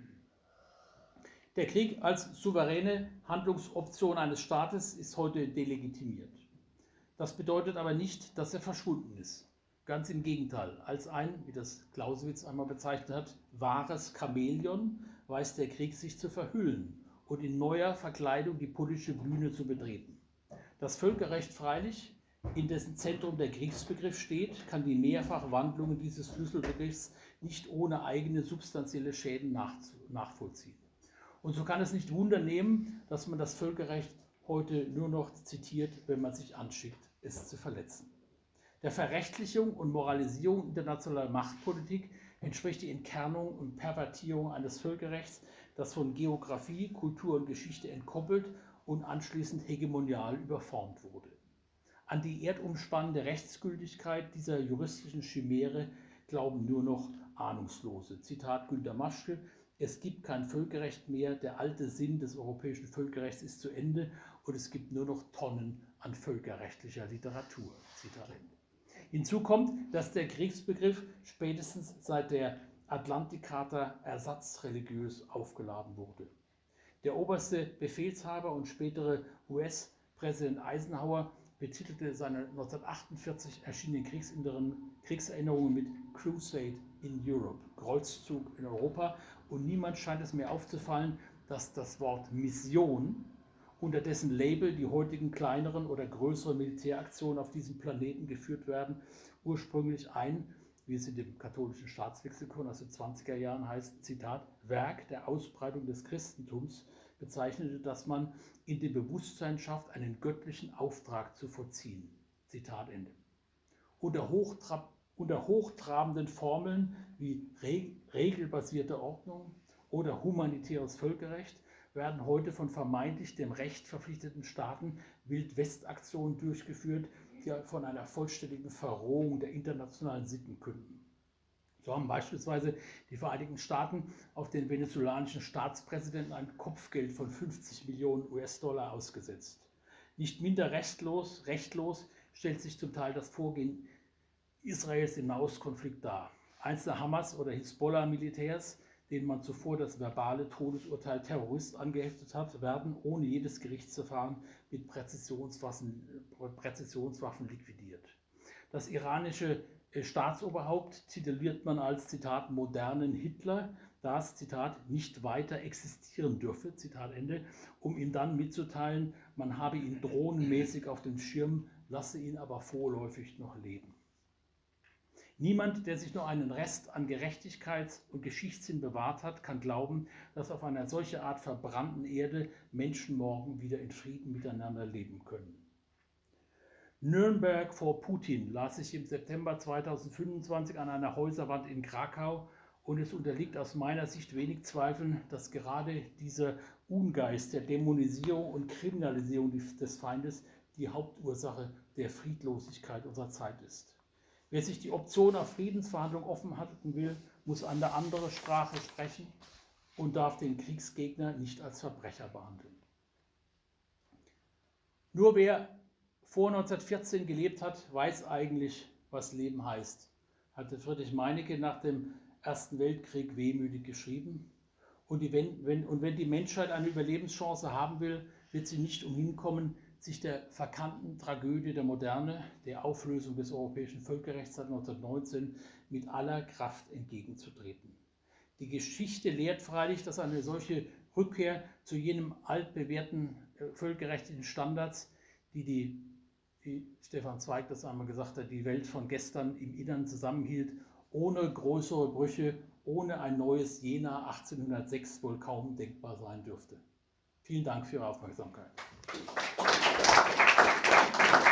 Der Krieg als souveräne Handlungsoption eines Staates ist heute delegitimiert. Das bedeutet aber nicht, dass er verschwunden ist. Ganz im Gegenteil. Als ein, wie das Clausewitz einmal bezeichnet hat, wahres Chamäleon weiß der Krieg sich zu verhüllen und in neuer Verkleidung die politische Bühne zu betreten. Das Völkerrecht freilich, in dessen Zentrum der Kriegsbegriff steht, kann die Mehrfachwandlungen dieses Schlüsselbegriffs nicht ohne eigene substanzielle Schäden nachvollziehen. Und so kann es nicht Wunder nehmen, dass man das Völkerrecht heute nur noch zitiert, wenn man sich anschickt, es zu verletzen. Der Verrechtlichung und Moralisierung internationaler Machtpolitik entspricht die Entkernung und Pervertierung eines Völkerrechts, das von Geografie, Kultur und Geschichte entkoppelt und anschließend hegemonial überformt wurde. An die erdumspannende Rechtsgültigkeit dieser juristischen Chimäre glauben nur noch Ahnungslose. Zitat Günter Maschke: Es gibt kein Völkerrecht mehr, der alte Sinn des europäischen Völkerrechts ist zu Ende und es gibt nur noch Tonnen an völkerrechtlicher Literatur. Zitat Ende. Hinzu kommt, dass der Kriegsbegriff spätestens seit der Atlantikcharta ersatzreligiös aufgeladen wurde. Der oberste Befehlshaber und spätere US-Präsident Eisenhower betitelte seine 1948 erschienenen Kriegserinnerungen mit Crusade in Europe, Kreuzzug in Europa, und niemand scheint es mehr aufzufallen, dass das Wort Mission, unter dessen Label die heutigen kleineren oder größeren Militäraktionen auf diesem Planeten geführt werden, ursprünglich ein, wie es in dem katholischen Staatslexikon aus den 20er Jahren heißt, Zitat, Werk der Ausbreitung des Christentums bezeichnete, dass man in dem Bewusstsein schafft, einen göttlichen Auftrag zu vollziehen. Zitat Ende. Unter hochtrabenden Formeln wie regelbasierte Ordnung oder humanitäres Völkerrecht werden heute von vermeintlich dem Recht verpflichteten Staaten Wildwest-Aktionen durchgeführt, die von einer vollständigen Verrohung der internationalen Sitten künden. So haben beispielsweise die Vereinigten Staaten auf den venezolanischen Staatspräsidenten ein Kopfgeld von 50 Millionen US-Dollar ausgesetzt. Nicht minder rechtlos stellt sich zum Teil das Vorgehen Israels im Nahostkonflikt dar. Einzelne Hamas- oder Hisbollah-Militärs, denen man zuvor das verbale Todesurteil Terrorist angeheftet hat, werden ohne jedes Gerichtsverfahren mit Präzisionswaffen liquidiert. Das iranische Staatsoberhaupt tituliert man als, Zitat, modernen Hitler, da es, Zitat, nicht weiter existieren dürfe, Zitat Ende, um ihm dann mitzuteilen, man habe ihn drohnenmäßig auf dem Schirm, lasse ihn aber vorläufig noch leben. Niemand, der sich nur einen Rest an Gerechtigkeits- und Geschichtssinn bewahrt hat, kann glauben, dass auf einer solche Art verbrannten Erde Menschen morgen wieder in Frieden miteinander leben können. Nürnberg vor Putin las ich im September 2025 an einer Häuserwand in Krakau und es unterliegt aus meiner Sicht wenig Zweifeln, dass gerade dieser Ungeist der Dämonisierung und Kriminalisierung des Feindes die Hauptursache der Friedlosigkeit unserer Zeit ist. Wer sich die Option auf Friedensverhandlungen offen halten will, muss eine andere Sprache sprechen und darf den Kriegsgegner nicht als Verbrecher behandeln. Nur wer vor 1914 gelebt hat, weiß eigentlich, was Leben heißt, hatte Friedrich Meinecke nach dem Ersten Weltkrieg wehmütig geschrieben. Und wenn die Menschheit eine Überlebenschance haben will, wird sie nicht umhin kommen, sich der verkannten Tragödie der Moderne, der Auflösung des europäischen Völkerrechts seit 1919, mit aller Kraft entgegenzutreten. Die Geschichte lehrt freilich, dass eine solche Rückkehr zu jenem altbewährten völkerrechtlichen Standards, wie Stefan Zweig das einmal gesagt hat, die Welt von gestern im Innern zusammenhielt, ohne größere Brüche, ohne ein neues Jena 1806 wohl kaum denkbar sein dürfte. Vielen Dank für Ihre Aufmerksamkeit.